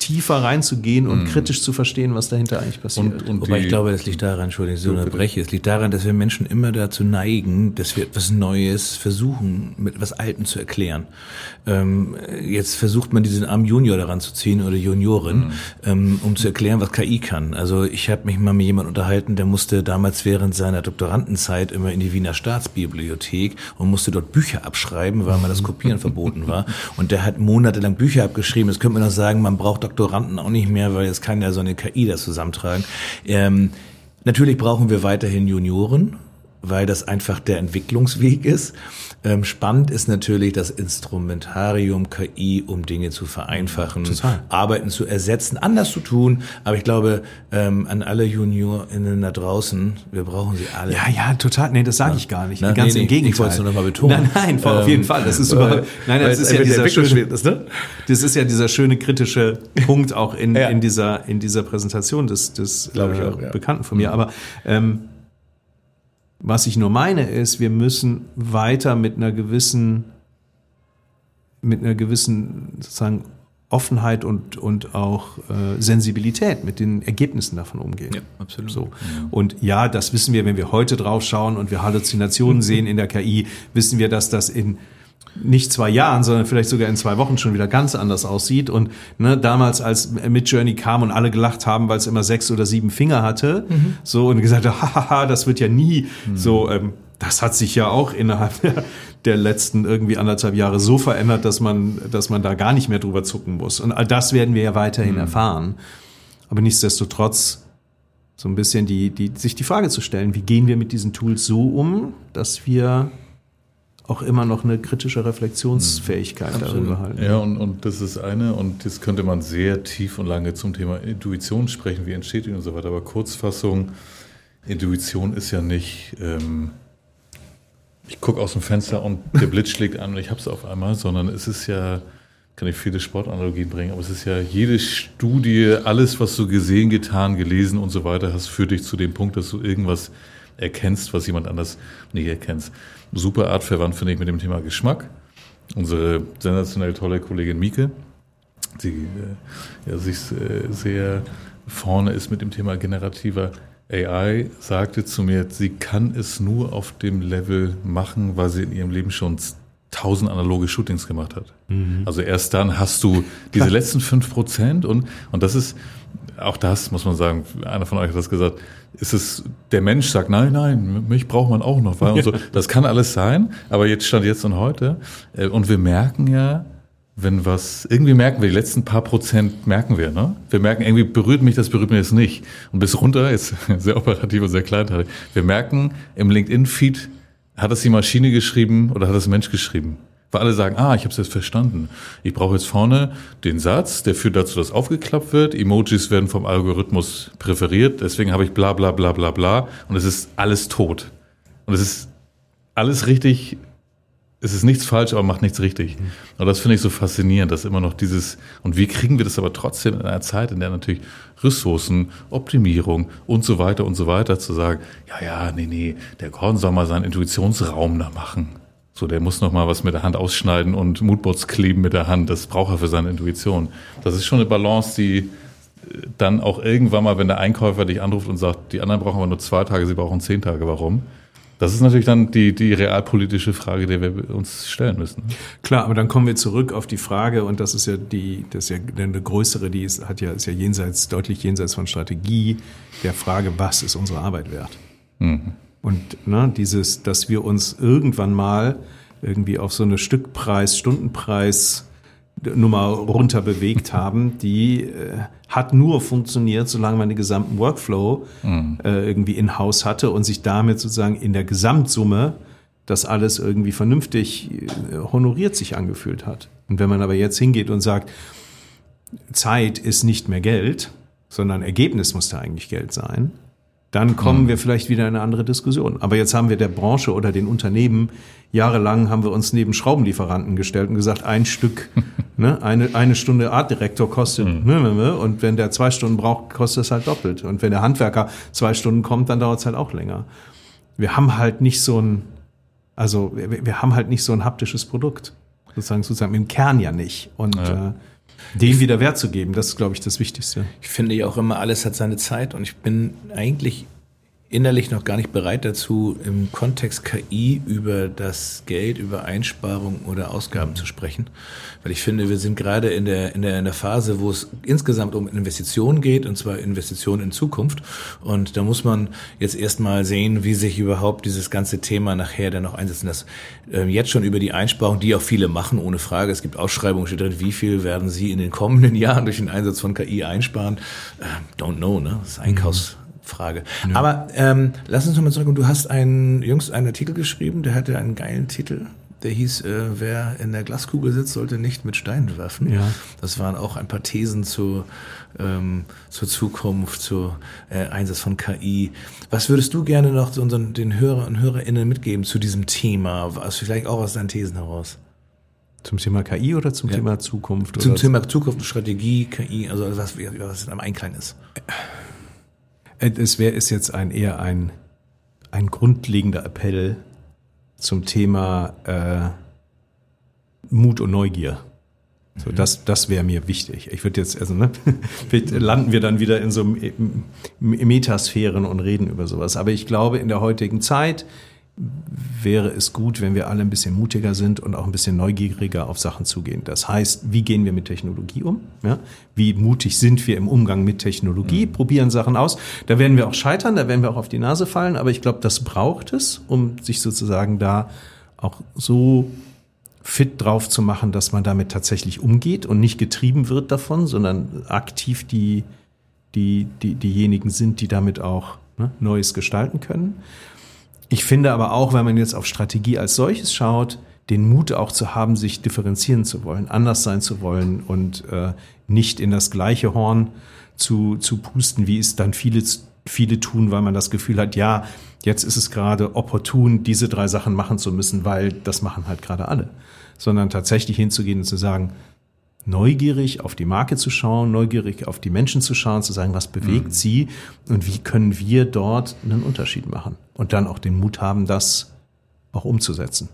Speaker 3: tiefer reinzugehen und kritisch zu verstehen, was dahinter eigentlich passiert.
Speaker 2: Wobei ich glaube, das liegt daran, Entschuldigung, so unterbreche, es liegt daran, dass wir Menschen immer dazu neigen, dass wir etwas Neues versuchen, mit etwas Alten zu erklären. Jetzt versucht man diesen armen Junior daran zu ziehen oder Juniorin, um zu erklären, was KI kann. Also ich habe mich mal mit jemandem unterhalten, der musste damals während seiner Doktorandenzeit immer in die Wiener Staatsbibliothek und musste dort Bücher abschreiben, weil man das Kopieren verboten war. Und der hat monatelang Bücher abgeschrieben. Jetzt könnte man noch sagen, man braucht Doktoranden auch nicht mehr, weil es kann ja so eine KI das zusammentragen. Natürlich brauchen wir weiterhin Junioren, weil das einfach der Entwicklungsweg ist. Spannend ist natürlich das Instrumentarium KI, um Dinge zu vereinfachen, Arbeiten zu ersetzen, anders zu tun. Aber ich glaube, an alle JuniorInnen da draußen, wir brauchen sie alle.
Speaker 3: Ja, total. Nee, das sage ich gar nicht. Ganz im Gegenteil.
Speaker 2: Ich wollte es nur noch mal betonen.
Speaker 3: Nein, auf jeden Fall. Das ist überhaupt, das ist ja dieser schöne, das ist ja dieser schöne kritische Punkt auch in dieser Präsentation des Bekannten von mir. Aber was ich nur meine ist, wir müssen weiter mit einer gewissen sozusagen Offenheit und auch Sensibilität mit den Ergebnissen davon umgehen.
Speaker 2: Ja, absolut.
Speaker 3: So. Und ja, das wissen wir, wenn wir heute drauf schauen und wir Halluzinationen sehen in der KI, wissen wir, dass das in nicht 2 Jahren, sondern vielleicht sogar in 2 Wochen schon wieder ganz anders aussieht. Und damals, als Midjourney kam und alle gelacht haben, weil es immer 6 oder 7 Finger hatte, so und gesagt haben, hahaha, das wird ja nie so. Das hat sich ja auch innerhalb der letzten irgendwie 1,5 Jahre so verändert, dass man da gar nicht mehr drüber zucken muss. Und all das werden wir ja weiterhin erfahren. Aber nichtsdestotrotz so ein bisschen sich die Frage zu stellen, wie gehen wir mit diesen Tools so um, dass wir auch immer noch eine kritische Reflexionsfähigkeit darüber halten.
Speaker 4: Ja, und das ist eine, und das könnte man sehr tief und lange zum Thema Intuition sprechen, wie entsteht die und so weiter. Aber Kurzfassung, Intuition ist ja nicht, ich gucke aus dem Fenster und der Blitz schlägt an und ich hab's auf einmal, sondern es ist ja, kann ich viele Sportanalogien bringen, aber es ist ja jede Studie, alles, was du gesehen, getan, gelesen und so weiter hast, führt dich zu dem Punkt, dass du irgendwas erkennst, was jemand anders nicht erkennst. Super artverwandt finde ich mit dem Thema Geschmack. Unsere sensationell tolle Kollegin Mieke, die sich sehr vorne ist mit dem Thema generativer AI, sagte zu mir, sie kann es nur auf dem Level machen, weil sie in ihrem Leben schon 1000 analoge Shootings gemacht hat. Also erst dann hast du diese letzten 5% und das ist, auch das muss man sagen, einer von euch hat das gesagt, ist es, der Mensch sagt, nein, mich braucht man auch noch, weil und so. Das kann alles sein, aber jetzt stand jetzt und heute und wir merken ja, irgendwie merken wir, die letzten paar Prozent merken wir, ne? Wir merken, irgendwie berührt mich jetzt nicht. Und bis runter, ist sehr operativ und sehr kleinteilig. Wir merken, im LinkedIn-Feed hat es die Maschine geschrieben oder hat es ein Mensch geschrieben. Weil alle sagen, ich habe es jetzt verstanden. Ich brauche jetzt vorne den Satz, der führt dazu, dass aufgeklappt wird. Emojis werden vom Algorithmus präferiert. Deswegen habe ich bla bla bla bla bla. Und es ist alles tot. Und es ist alles richtig. Es ist nichts falsch, aber macht nichts richtig. Und das finde ich so faszinierend, dass immer noch dieses, und wie kriegen wir das aber trotzdem in einer Zeit, in der natürlich Ressourcen, Optimierung und so weiter zu sagen, nee, der Gordon soll mal seinen Intuitionsraum da machen. So, der muss noch mal was mit der Hand ausschneiden und Moodboards kleben mit der Hand. Das braucht er für seine Intuition. Das ist schon eine Balance, die dann auch irgendwann mal, wenn der Einkäufer dich anruft und sagt, die anderen brauchen aber nur 2 Tage, sie brauchen 10 Tage, warum? Das ist natürlich dann die realpolitische Frage, der wir uns stellen müssen.
Speaker 3: Klar, aber dann kommen wir zurück auf die Frage, und das ist ja eine größere, ist ja deutlich jenseits von Strategie, der Frage, was ist unsere Arbeit wert? Und dass wir uns irgendwann mal irgendwie auf so eine Stückpreis, Stundenpreis Nummer runter bewegt haben, die hat nur funktioniert, solange man den gesamten Workflow irgendwie in-house hatte und sich damit sozusagen in der Gesamtsumme das alles irgendwie vernünftig honoriert sich angefühlt hat. Und wenn man aber jetzt hingeht und sagt, Zeit ist nicht mehr Geld, sondern Ergebnis muss da eigentlich Geld sein, dann kommen wir vielleicht wieder in eine andere Diskussion. Aber jetzt haben wir der Branche oder den Unternehmen, jahrelang haben wir uns neben Schraubenlieferanten gestellt und gesagt, ein Stück, eine Stunde Artdirektor kostet, und wenn der 2 Stunden braucht, kostet es halt doppelt. Und wenn der Handwerker 2 Stunden kommt, dann dauert es halt auch länger. Wir haben halt nicht so ein haptisches Produkt. Sozusagen im Kern ja nicht. Und Dem wieder Wert zu geben, das ist, glaube ich, das Wichtigste.
Speaker 2: Ich finde ja auch immer, alles hat seine Zeit und ich bin eigentlich innerlich noch gar nicht bereit dazu, im Kontext KI über das Geld, über Einsparungen oder Ausgaben zu sprechen. Weil ich finde, wir sind gerade in der Phase, wo es insgesamt um Investitionen geht, und zwar Investitionen in Zukunft. Und da muss man jetzt erstmal sehen, wie sich überhaupt dieses ganze Thema nachher dann noch einsetzen lässt. Jetzt schon über die Einsparungen, die auch viele machen, ohne Frage. Es gibt Ausschreibungen, steht drin, wie viel werden sie in den kommenden Jahren durch den Einsatz von KI einsparen? Don't know, ne? Das ist Einkaufsfrage. Ja. Aber lass uns nochmal zurück. Und du hast jüngst einen Artikel geschrieben, der hatte einen geilen Titel. Der hieß, wer in der Glaskugel sitzt, sollte nicht mit Steinen werfen. Ja. Das waren auch ein paar Thesen zur Zukunft, zu Einsatz von KI. Was würdest du gerne noch den Hörer und HörerInnen mitgeben zu diesem Thema? Also vielleicht auch aus deinen Thesen heraus.
Speaker 3: Zum Thema KI oder zum Thema Zukunft?
Speaker 2: Zum Thema Zukunft, Strategie, KI, also was im Einklang ist.
Speaker 3: Es ist jetzt eher ein grundlegender Appell zum Thema Mut und Neugier. So, das wäre mir wichtig. Ich würde jetzt, vielleicht landen wir dann wieder in so Metasphären und reden über sowas. Aber ich glaube, in der heutigen Zeit wäre es gut, wenn wir alle ein bisschen mutiger sind und auch ein bisschen neugieriger auf Sachen zugehen. Das heißt, wie gehen wir mit Technologie um? Ja? Wie mutig sind wir im Umgang mit Technologie? Probieren Sachen aus. Da werden wir auch scheitern, da werden wir auch auf die Nase fallen. Aber ich glaube, das braucht es, um sich sozusagen da auch so fit drauf zu machen, dass man damit tatsächlich umgeht und nicht getrieben wird davon, sondern aktiv diejenigen sind, die damit auch Neues gestalten können. Ich finde aber auch, wenn man jetzt auf Strategie als solches schaut, den Mut auch zu haben, sich differenzieren zu wollen, anders sein zu wollen und nicht in das gleiche Horn zu pusten, wie es dann viele tun, weil man das Gefühl hat, ja, jetzt ist es gerade opportun, diese 3 Sachen machen zu müssen, weil das machen halt gerade alle. Sondern tatsächlich hinzugehen und zu sagen, neugierig auf die Marke zu schauen, neugierig auf die Menschen zu schauen, zu sagen, was bewegt sie und wie können wir dort einen Unterschied machen und dann auch den Mut haben, das auch umzusetzen.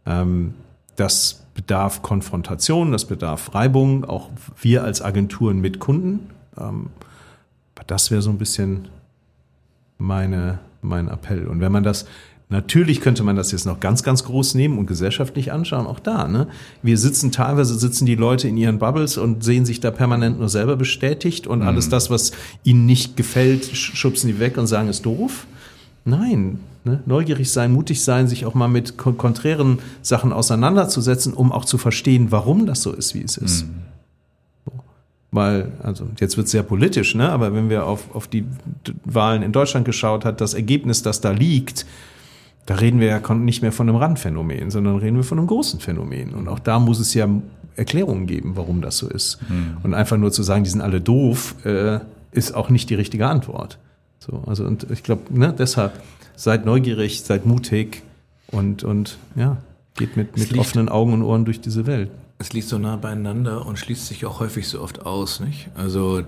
Speaker 3: Das bedarf Konfrontation, das bedarf Reibung, auch wir als Agenturen mit Kunden. Aber das wäre so ein bisschen mein Appell. Und wenn man das natürlich könnte man das jetzt noch ganz, ganz groß nehmen und gesellschaftlich anschauen, auch da. Ne? Teilweise sitzen die Leute in ihren Bubbles und sehen sich da permanent nur selber bestätigt und alles das, was ihnen nicht gefällt, schubsen die weg und sagen, ist doof. Nein, neugierig sein, mutig sein, sich auch mal mit konträren Sachen auseinanderzusetzen, um auch zu verstehen, warum das so ist, wie es ist. So. Weil, also jetzt wird es sehr politisch, ne? Aber wenn wir auf die Wahlen in Deutschland geschaut hat, das Ergebnis, das da liegt, da reden wir ja nicht mehr von einem Randphänomen, sondern reden wir von einem großen Phänomen. Und auch da muss es ja Erklärungen geben, warum das so ist. Und einfach nur zu sagen, die sind alle doof, ist auch nicht die richtige Antwort. So, also und ich glaube, deshalb seid neugierig, seid mutig und ja, geht mit offenen Augen und Ohren durch diese Welt.
Speaker 2: Es liegt so nah beieinander und schließt sich auch häufig so oft aus, nicht? Also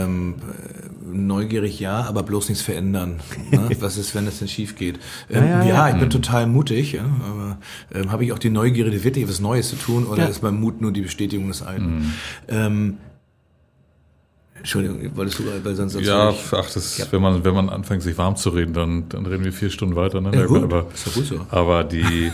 Speaker 2: neugierig ja, aber bloß nichts verändern. Ne? Was ist, wenn es denn schief geht? Ich bin total mutig, ja, aber habe ich auch die Neugierde, wirklich was Neues zu tun, oder ist mein Mut nur die Bestätigung des Alten? Entschuldigung, wolltest du, weil sonst
Speaker 4: wenn man anfängt, sich warm zu reden, dann reden wir 4 Stunden weiter. Ne?
Speaker 2: Ja, gut. Aber, ist ja gut so.
Speaker 4: Aber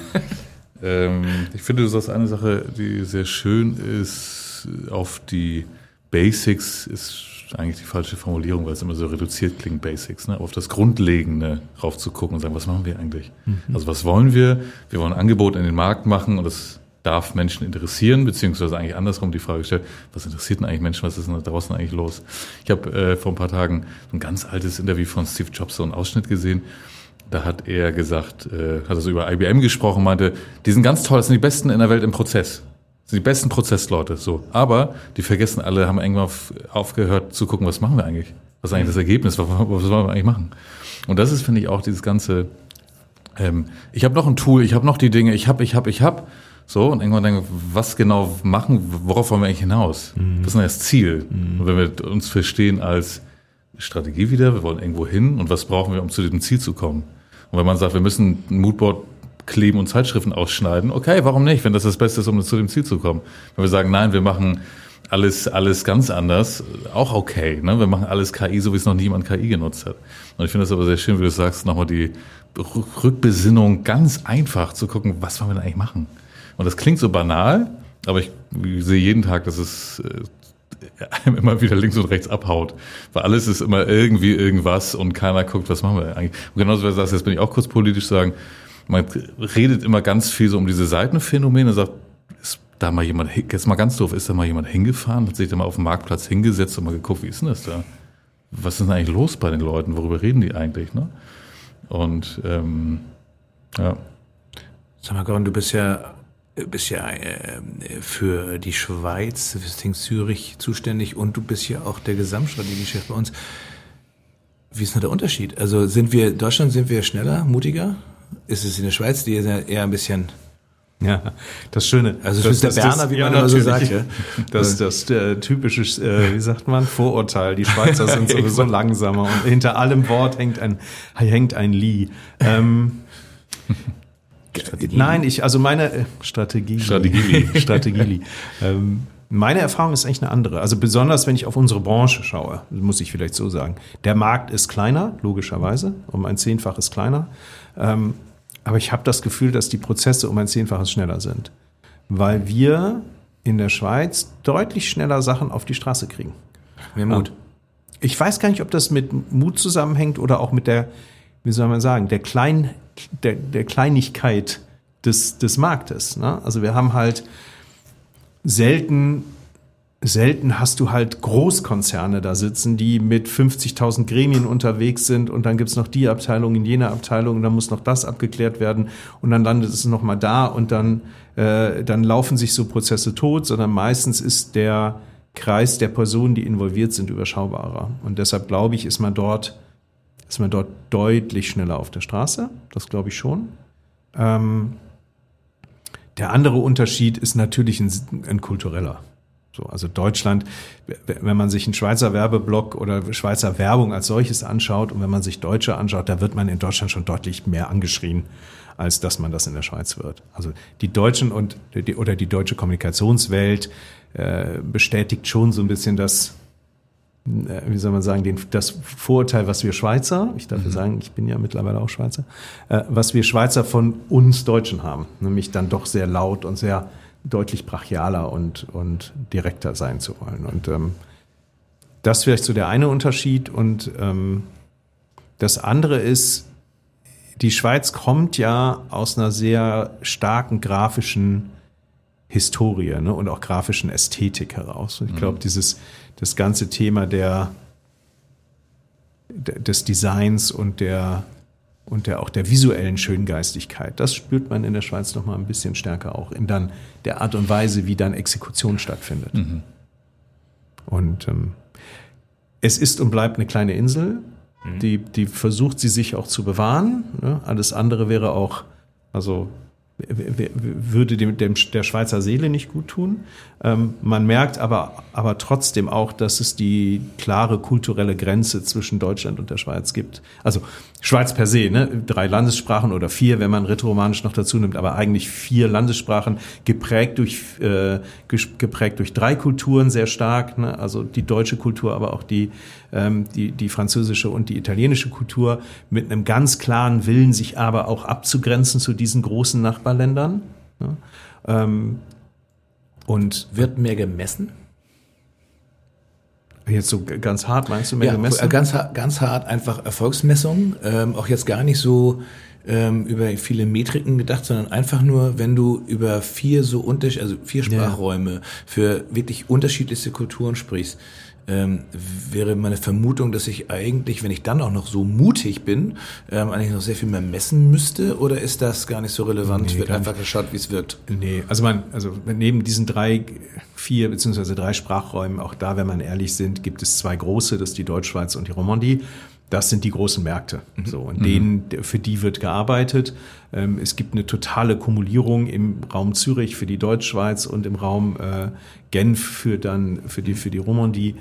Speaker 4: ich finde, du sagst eine Sache, die sehr schön ist, auf die Basics ist eigentlich die falsche Formulierung, weil es immer so reduziert klingt, Basics, ne? Auf das Grundlegende rauf zu gucken und sagen, was machen wir eigentlich? Also was wollen wir? Wir wollen ein Angebot in den Markt machen und das darf Menschen interessieren, beziehungsweise eigentlich andersrum die Frage gestellt, was interessiert denn eigentlich Menschen, was ist denn da draußen eigentlich los? Ich habe vor ein paar Tagen ein ganz altes Interview von Steve Jobs, so einen Ausschnitt gesehen. Da hat er gesagt, hat er so über IBM gesprochen, meinte, die sind ganz toll, das sind die Besten in der Welt im Prozess. Das sind die besten Prozessleute, so. Aber die vergessen alle, haben irgendwann aufgehört zu gucken, was machen wir eigentlich? Was ist eigentlich das Ergebnis? Was wollen wir eigentlich machen? Und das ist, finde ich, auch dieses ganze, ich habe noch ein Tool, ich habe noch die Dinge, ich habe. So, und irgendwann denken, was genau machen, worauf wollen wir eigentlich hinaus? Was ist denn das Ziel? Und wenn wir uns verstehen als Strategie wieder, wir wollen irgendwo hin und was brauchen wir, um zu diesem Ziel zu kommen? Und wenn man sagt, wir müssen ein Moodboard kleben und Zeitschriften ausschneiden, okay, warum nicht, wenn das Beste ist, um zu dem Ziel zu kommen? Wenn wir sagen, nein, wir machen alles ganz anders, auch okay. Ne? Wir machen alles KI, so wie es noch niemand KI genutzt hat. Und ich finde das aber sehr schön, wie du sagst, nochmal die Rückbesinnung, ganz einfach zu gucken, was wollen wir denn eigentlich machen? Und das klingt so banal, aber ich sehe jeden Tag, dass es einem immer wieder links und rechts abhaut. Weil alles ist immer irgendwie irgendwas und keiner guckt, was machen wir eigentlich. Und genauso wie du sagst, jetzt bin ich auch kurz politisch sagen, man redet immer ganz viel so um diese Seitenphänomene, sagt, ist da mal jemand, jetzt mal ganz doof, ist da mal jemand hingefahren, hat sich da mal auf dem Marktplatz hingesetzt und mal geguckt, wie ist denn das da? Was ist denn eigentlich los bei den Leuten? Worüber reden die eigentlich? Ne? Und ja.
Speaker 2: Sag mal, Gordon, du bist ja für die Schweiz, für das Ding Zürich zuständig und du bist ja auch der Gesamtstrategiechef bei uns. Wie ist denn der Unterschied? Also Deutschland sind wir schneller, mutiger? Ist es in der Schweiz, die ist ja eher ein bisschen...
Speaker 3: Ja, das Schöne.
Speaker 2: Also das ist der Berner, wie man immer so sagt. Ja.
Speaker 3: Das typische, wie sagt man, Vorurteil. Die Schweizer sind sowieso langsamer und hinter allem Wort hängt ein Lie. Nein, meine Strategie. Meine Erfahrung ist eigentlich eine andere. Also besonders, wenn ich auf unsere Branche schaue, muss ich vielleicht so sagen. Der Markt ist kleiner, logischerweise, um ein Zehnfaches kleiner. Aber ich habe das Gefühl, dass die Prozesse um ein Zehnfaches schneller sind. Weil wir in der Schweiz deutlich schneller Sachen auf die Straße kriegen.
Speaker 2: Mehr Mut.
Speaker 3: Ich weiß gar nicht, ob das mit Mut zusammenhängt oder auch mit der, wie soll man sagen, der Kleinigkeit des Marktes. Ne? Also wir haben halt selten hast du halt Großkonzerne da sitzen, die mit 50.000 Gremien unterwegs sind und dann gibt's noch die Abteilung in jener Abteilung und dann muss noch das abgeklärt werden und dann landet es noch mal da und dann laufen sich so Prozesse tot, sondern meistens ist der Kreis der Personen, die involviert sind, überschaubarer. Und deshalb glaube ich, ist man dort deutlich schneller auf der Straße. Das glaube ich schon. Der andere Unterschied ist natürlich ein kultureller. So, also Deutschland, wenn man sich einen Schweizer Werbeblock oder Schweizer Werbung als solches anschaut und wenn man sich Deutsche anschaut, da wird man in Deutschland schon deutlich mehr angeschrien, als dass man das in der Schweiz wird. Also die Deutschen oder die deutsche Kommunikationswelt bestätigt schon so ein bisschen das, wie soll man sagen, das Vorurteil, was wir Schweizer, ich darf sagen, ich bin ja mittlerweile auch Schweizer, was wir Schweizer von uns Deutschen haben, nämlich dann doch sehr laut und sehr deutlich brachialer und direkter sein zu wollen. Und das ist vielleicht so der eine Unterschied. Und das andere ist, die Schweiz kommt ja aus einer sehr starken grafischen Historie, ne, und auch grafischen Ästhetik heraus. Und ich glaube, das ganze Thema des Designs und auch der visuellen Schöngeistigkeit, das spürt man in der Schweiz noch mal ein bisschen stärker auch in dann der Art und Weise, wie dann Exekution stattfindet. Mhm. Und es ist und bleibt eine kleine Insel, die versucht sie sich auch zu bewahren. Ne? Alles andere wäre auch, also würde der Schweizer Seele nicht gut tun. Man merkt aber trotzdem auch, dass es die klare kulturelle Grenze zwischen Deutschland und der Schweiz gibt. Also Schweiz per se, ne? 3 Landessprachen oder 4, wenn man Rätoromanisch noch dazu nimmt, aber eigentlich 4 Landessprachen, geprägt durch 3 Kulturen sehr stark, ne? Also die deutsche Kultur, aber auch die französische und die italienische Kultur mit einem ganz klaren Willen, sich aber auch abzugrenzen zu diesen großen Nachbarländern. Ne? Und
Speaker 2: wird mehr gemessen?
Speaker 3: Jetzt so ganz hart, meinst du, mehr gemessen?
Speaker 2: Ganz hart einfach Erfolgsmessung, auch jetzt gar nicht so über viele Metriken gedacht, sondern einfach nur, wenn du über 4 Sprachräume für wirklich unterschiedlichste Kulturen sprichst, wäre meine Vermutung, dass ich eigentlich, wenn ich dann auch noch so mutig bin, eigentlich noch sehr viel mehr messen müsste, oder ist das gar nicht so relevant? Wird einfach geschaut, wie es wirkt?
Speaker 3: Nee, also neben diesen 4 beziehungsweise 3 Sprachräumen, auch da, wenn man ehrlich sind, gibt es 2 große, das ist die Deutschschweiz und die Romandie. Das sind die großen Märkte. So, und für die wird gearbeitet. Es gibt eine totale Kumulierung im Raum Zürich für die Deutschschweiz und im Raum Genf für die Romandie.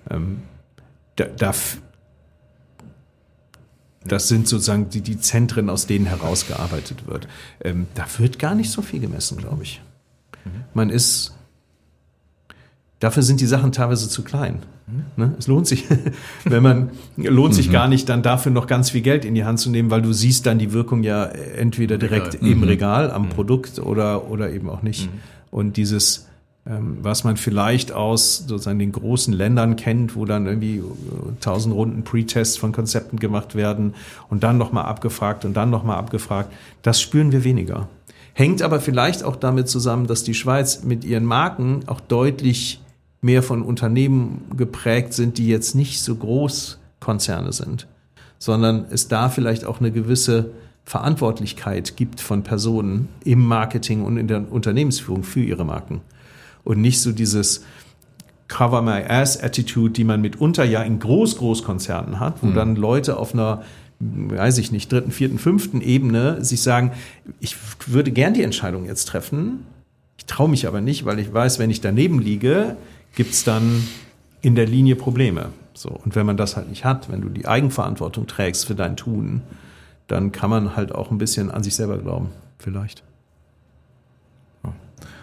Speaker 3: Das sind sozusagen die Zentren, aus denen herausgearbeitet wird. Da wird gar nicht so viel gemessen, glaube ich. Man ist Dafür sind die Sachen teilweise zu klein. Ne? Es lohnt sich, sich gar nicht, dann dafür noch ganz viel Geld in die Hand zu nehmen, weil du siehst dann die Wirkung ja entweder direkt im Regal am Produkt oder eben auch nicht. Und dieses, was man vielleicht aus sozusagen den großen Ländern kennt, wo dann irgendwie 1000 Runden Pre-Tests von Konzepten gemacht werden und dann nochmal abgefragt und dann nochmal abgefragt, das spüren wir weniger. Hängt aber vielleicht auch damit zusammen, dass die Schweiz mit ihren Marken auch deutlich mehr von Unternehmen geprägt sind, die jetzt nicht so Großkonzerne sind, sondern es da vielleicht auch eine gewisse Verantwortlichkeit gibt von Personen im Marketing und in der Unternehmensführung für ihre Marken. Und nicht so dieses Cover-my-ass-Attitude, die man mitunter ja in Großkonzernen hat, wo dann Leute auf einer, weiß ich nicht, 3., 4., 5. Ebene sich sagen, ich würde gern die Entscheidung jetzt treffen, ich traue mich aber nicht, weil ich weiß, wenn ich daneben liege, gibt's dann in der Linie Probleme. So. Und wenn man das halt nicht hat, wenn du die Eigenverantwortung trägst für dein Tun, dann kann man halt auch ein bisschen an sich selber glauben, vielleicht.
Speaker 2: Ja.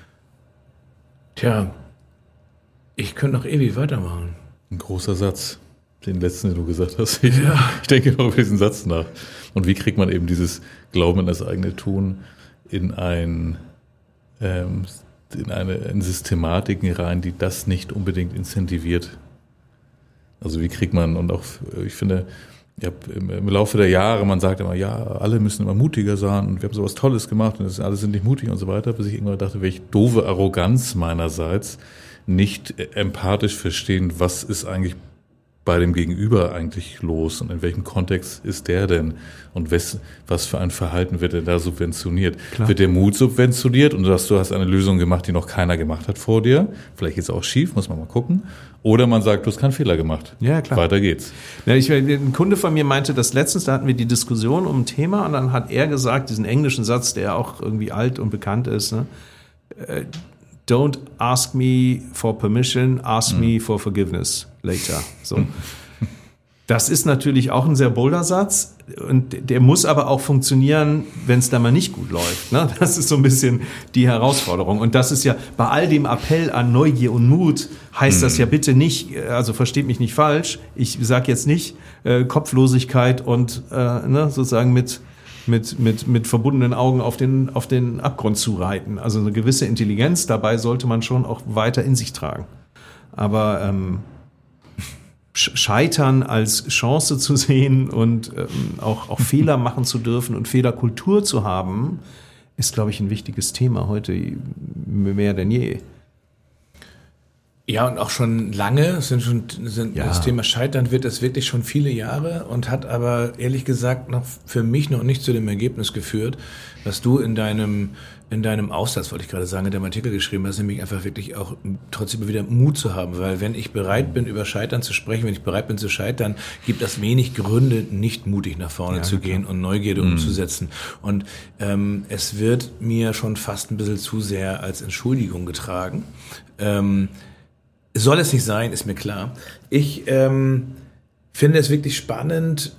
Speaker 2: Tja, ich könnte noch ewig weitermachen.
Speaker 4: Ein großer Satz, den letzten, den du gesagt hast. Ich denke noch über diesen Satz nach. Und wie kriegt man eben dieses Glauben in das eigene Tun in eine Systematiken rein, die das nicht unbedingt incentiviert. Also wie kriegt man, und auch, ich finde, im Laufe der Jahre, man sagt immer, ja, alle müssen immer mutiger sein und wir haben sowas Tolles gemacht und alle sind nicht mutig und so weiter, bis ich irgendwann dachte, welche doofe Arroganz meinerseits, nicht empathisch verstehen, was ist eigentlich bei dem Gegenüber eigentlich los und in welchem Kontext ist der denn und was für ein Verhalten wird denn da subventioniert? Klar. Wird der Mut subventioniert und du hast eine Lösung gemacht, die noch keiner gemacht hat vor dir, vielleicht geht's auch schief, muss man mal gucken, oder man sagt, du hast keinen Fehler gemacht.
Speaker 3: Ja, klar.
Speaker 4: Weiter geht's.
Speaker 3: Ja, ein Kunde von mir meinte das letztens, da hatten wir die Diskussion um ein Thema und dann hat er gesagt, diesen englischen Satz, der auch irgendwie alt und bekannt ist, ne? Don't ask me for permission, ask me for forgiveness later. So. Das ist natürlich auch ein sehr bolder Satz und der muss aber auch funktionieren, wenn es da mal nicht gut läuft. Ne? Das ist so ein bisschen die Herausforderung. Und das ist ja bei all dem Appell an Neugier und Mut, heißt das ja bitte nicht, also versteht mich nicht falsch, ich sage jetzt nicht Kopflosigkeit und sozusagen mit verbundenen Augen auf den Abgrund zureiten. Also eine gewisse Intelligenz dabei sollte man schon auch weiter in sich tragen. Aber Scheitern als Chance zu sehen und auch Fehler machen zu dürfen und Fehlerkultur zu haben, ist, glaube ich, ein wichtiges Thema heute mehr denn je.
Speaker 2: Ja, und auch schon lange, das Thema Scheitern wird es wirklich schon viele Jahre und hat aber ehrlich gesagt für mich noch nicht zu dem Ergebnis geführt, was du in deinem Aufsatz, wollte ich gerade sagen, in deinem Artikel geschrieben hast, nämlich einfach wirklich auch trotzdem wieder Mut zu haben, weil wenn ich bereit bin, über Scheitern zu sprechen, wenn ich bereit bin zu scheitern, gibt es wenig Gründe, nicht mutig nach vorne zu gehen und Neugierde umzusetzen. Und es wird mir schon fast ein bisschen zu sehr als Entschuldigung getragen. Soll es nicht sein, ist mir klar. Ich finde es wirklich spannend,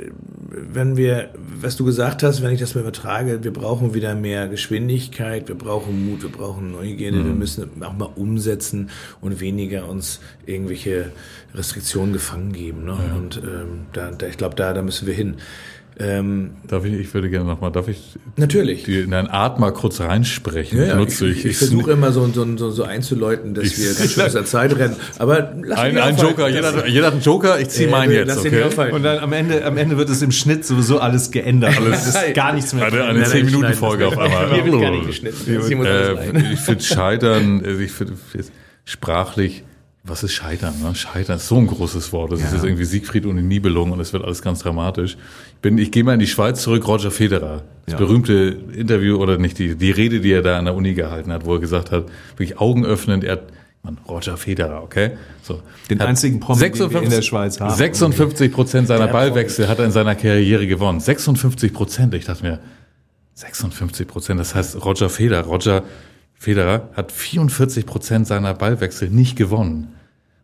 Speaker 2: was du gesagt hast, wenn ich das mal übertrage, wir brauchen wieder mehr Geschwindigkeit, wir brauchen Mut, wir brauchen Neugierde, wir müssen auch mal umsetzen und weniger uns irgendwelche Restriktionen gefangen geben. Ne? Ja. Und ich glaube, da müssen wir hin.
Speaker 4: Ich würde gerne nochmal,
Speaker 2: natürlich
Speaker 4: in eine Art mal kurz reinsprechen?
Speaker 2: Ja, ich versuche immer so einzuläuten, dass wir ganz schön aus der Zeit rennen. Aber
Speaker 4: ein Joker, jeder hat einen Joker, ich ziehe meinen jetzt. Okay?
Speaker 3: Und dann am Ende wird es im Schnitt sowieso alles geändert. Das ist gar nichts mehr.
Speaker 4: Eine 10-Minuten-Folge auf einmal.
Speaker 2: Hier wird gar nicht geschnitten.
Speaker 4: Ich finde Scheitern, sprachlich, was ist Scheitern? Ne? Scheitern ist so ein großes Wort. Das ist jetzt irgendwie Siegfried und die Nibelung und es wird alles ganz dramatisch. Ich gehe mal in die Schweiz zurück, Roger Federer. Das berühmte Interview oder nicht, die Rede, die er da an der Uni gehalten hat, wo er gesagt hat, wirklich augenöffnend, Roger Federer, okay? So.
Speaker 3: Den einzigen Promi, den wir in der Schweiz haben.
Speaker 4: 56% seiner Ballwechsel hat er in seiner Karriere gewonnen. 56%. Ich dachte mir, 56%, das heißt Roger Federer hat 44% seiner Ballwechsel nicht gewonnen.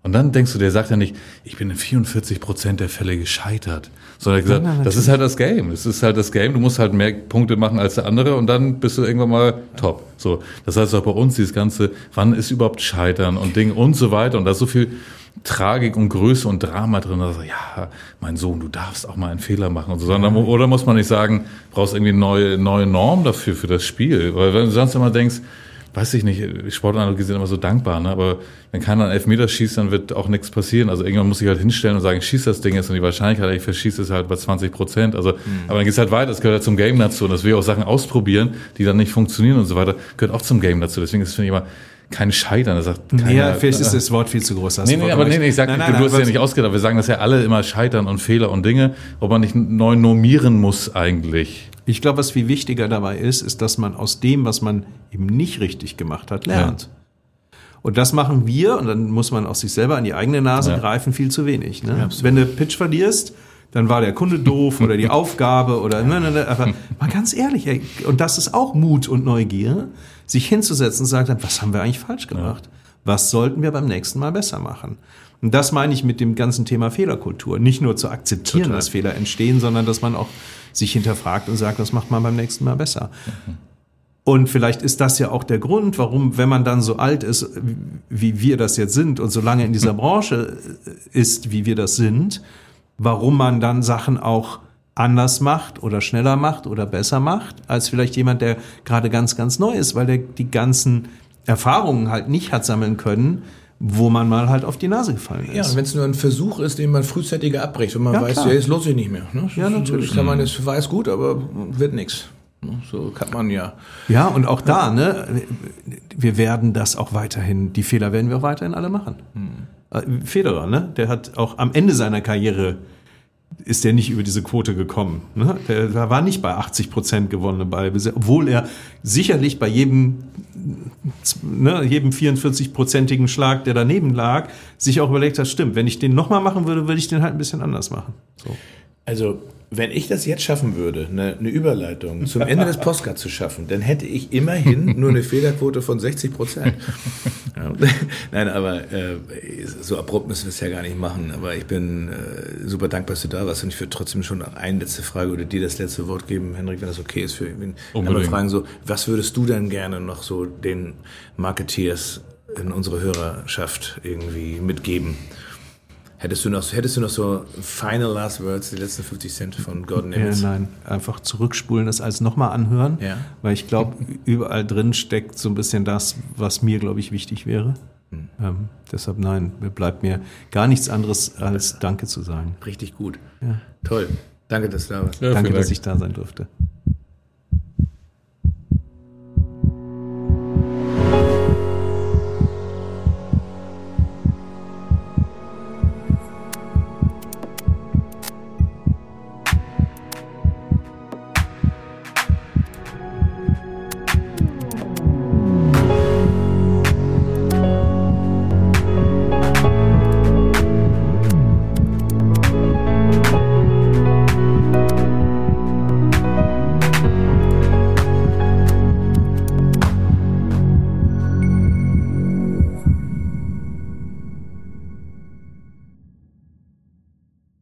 Speaker 4: Und dann denkst du, der sagt ja nicht, ich bin in 44% der Fälle gescheitert. Sondern er hat gesagt, das ist halt das Game. Das ist halt das Game. Du musst halt mehr Punkte machen als der andere und dann bist du irgendwann mal top. So. Das heißt auch bei uns dieses ganze, wann ist überhaupt Scheitern und Ding und so weiter. Und da ist so viel Tragik und Größe und Drama drin. Also, ja, mein Sohn, du darfst auch mal einen Fehler machen und so. Oder muss man nicht sagen, brauchst irgendwie eine neue Norm dafür, für das Spiel. Weil wenn du sonst immer denkst, weiß ich nicht, Sportler sind immer so dankbar, ne? Aber wenn keiner einen Elfmeter schießt, dann wird auch nichts passieren. Also irgendwann muss ich halt hinstellen und sagen, ich schieße das Ding jetzt und die Wahrscheinlichkeit, dass ich verschieße, ist halt bei 20%. Also, aber dann geht's halt weiter, das gehört halt zum Game dazu. Und dass wir auch Sachen ausprobieren, die dann nicht funktionieren und so weiter, gehört auch zum Game dazu. Deswegen ist es, finde ich, immer kein Scheitern. Da sagt keiner,
Speaker 3: ja, vielleicht ist das Wort viel zu groß.
Speaker 4: Nee, ich sag, du hast ja nicht ausgedacht. Wir sagen das ja alle immer Scheitern und Fehler und Dinge, ob man nicht neu normieren muss eigentlich.
Speaker 3: Ich glaube, was viel wichtiger dabei ist, dass man aus dem, was man eben nicht richtig gemacht hat, lernt. Ja. Und das machen wir, und dann muss man auch sich selber an die eigene Nase greifen, viel zu wenig. Ne? Ja, wenn du Pitch verlierst, dann war der Kunde doof oder die Aufgabe oder aber mal ganz ehrlich, ey, und das ist auch Mut und Neugier, sich hinzusetzen und sagen, was haben wir eigentlich falsch gemacht? Ja. Was sollten wir beim nächsten Mal besser machen? Und das meine ich mit dem ganzen Thema Fehlerkultur. Nicht nur zu akzeptieren, dass Fehler entstehen, sondern dass man auch sich hinterfragt und sagt, was macht man beim nächsten Mal besser? Und vielleicht ist das ja auch der Grund, warum, wenn man dann so alt ist, wie wir das jetzt sind und so lange in dieser Branche ist, wie wir das sind, warum man dann Sachen auch anders macht oder schneller macht oder besser macht, als vielleicht jemand, der gerade ganz, ganz neu ist, weil der die ganzen Erfahrungen halt nicht hat sammeln können, wo man mal halt auf die Nase gefallen ist.
Speaker 5: Ja, und wenn es nur ein Versuch ist, den man frühzeitiger abbricht und man weiß, ja, jetzt lohnt sich nicht mehr. Ne?
Speaker 3: Ja, natürlich.
Speaker 5: Kann man, es war gut, aber wird nichts. So kann man ja.
Speaker 3: Ja, und auch da, ne, wir werden das auch weiterhin, die Fehler werden wir auch weiterhin alle machen. Federer, ne, der hat auch am Ende seiner Karriere ist der nicht über diese Quote gekommen. Ne? Der war nicht bei 80% gewonnene Ballbesitz, obwohl er sicherlich bei jedem 44-prozentigen Schlag, der daneben lag, sich auch überlegt hat, stimmt, wenn ich den nochmal machen würde, würde ich den halt ein bisschen anders machen. So.
Speaker 5: Also, wenn ich das jetzt schaffen würde, eine Überleitung zum Ende des Postcards zu schaffen, dann hätte ich immerhin nur eine Fehlerquote von 60%. Ja. Nein, aber so abrupt müssen wir es ja gar nicht machen. Aber ich bin super dankbar, dass du da warst. Und ich würde trotzdem schon eine letzte Frage oder dir das letzte Wort geben, Henrik, wenn das okay ist für ihn. Aber fragen so, was würdest du denn gerne noch so den Marketeers in unserer Hörerschaft irgendwie mitgeben? Hättest du noch so final last words, die letzten 50 Cent von Gordon Evans?
Speaker 3: Ja, nein, einfach zurückspulen, das alles nochmal anhören, weil ich glaube, überall drin steckt so ein bisschen das, was mir, glaube ich, wichtig wäre. Deshalb nein, bleibt mir gar nichts anderes als Danke zu sagen.
Speaker 5: Richtig gut. Ja. Toll. Danke, dass du da warst.
Speaker 3: Ja, danke, dass ich da sein durfte.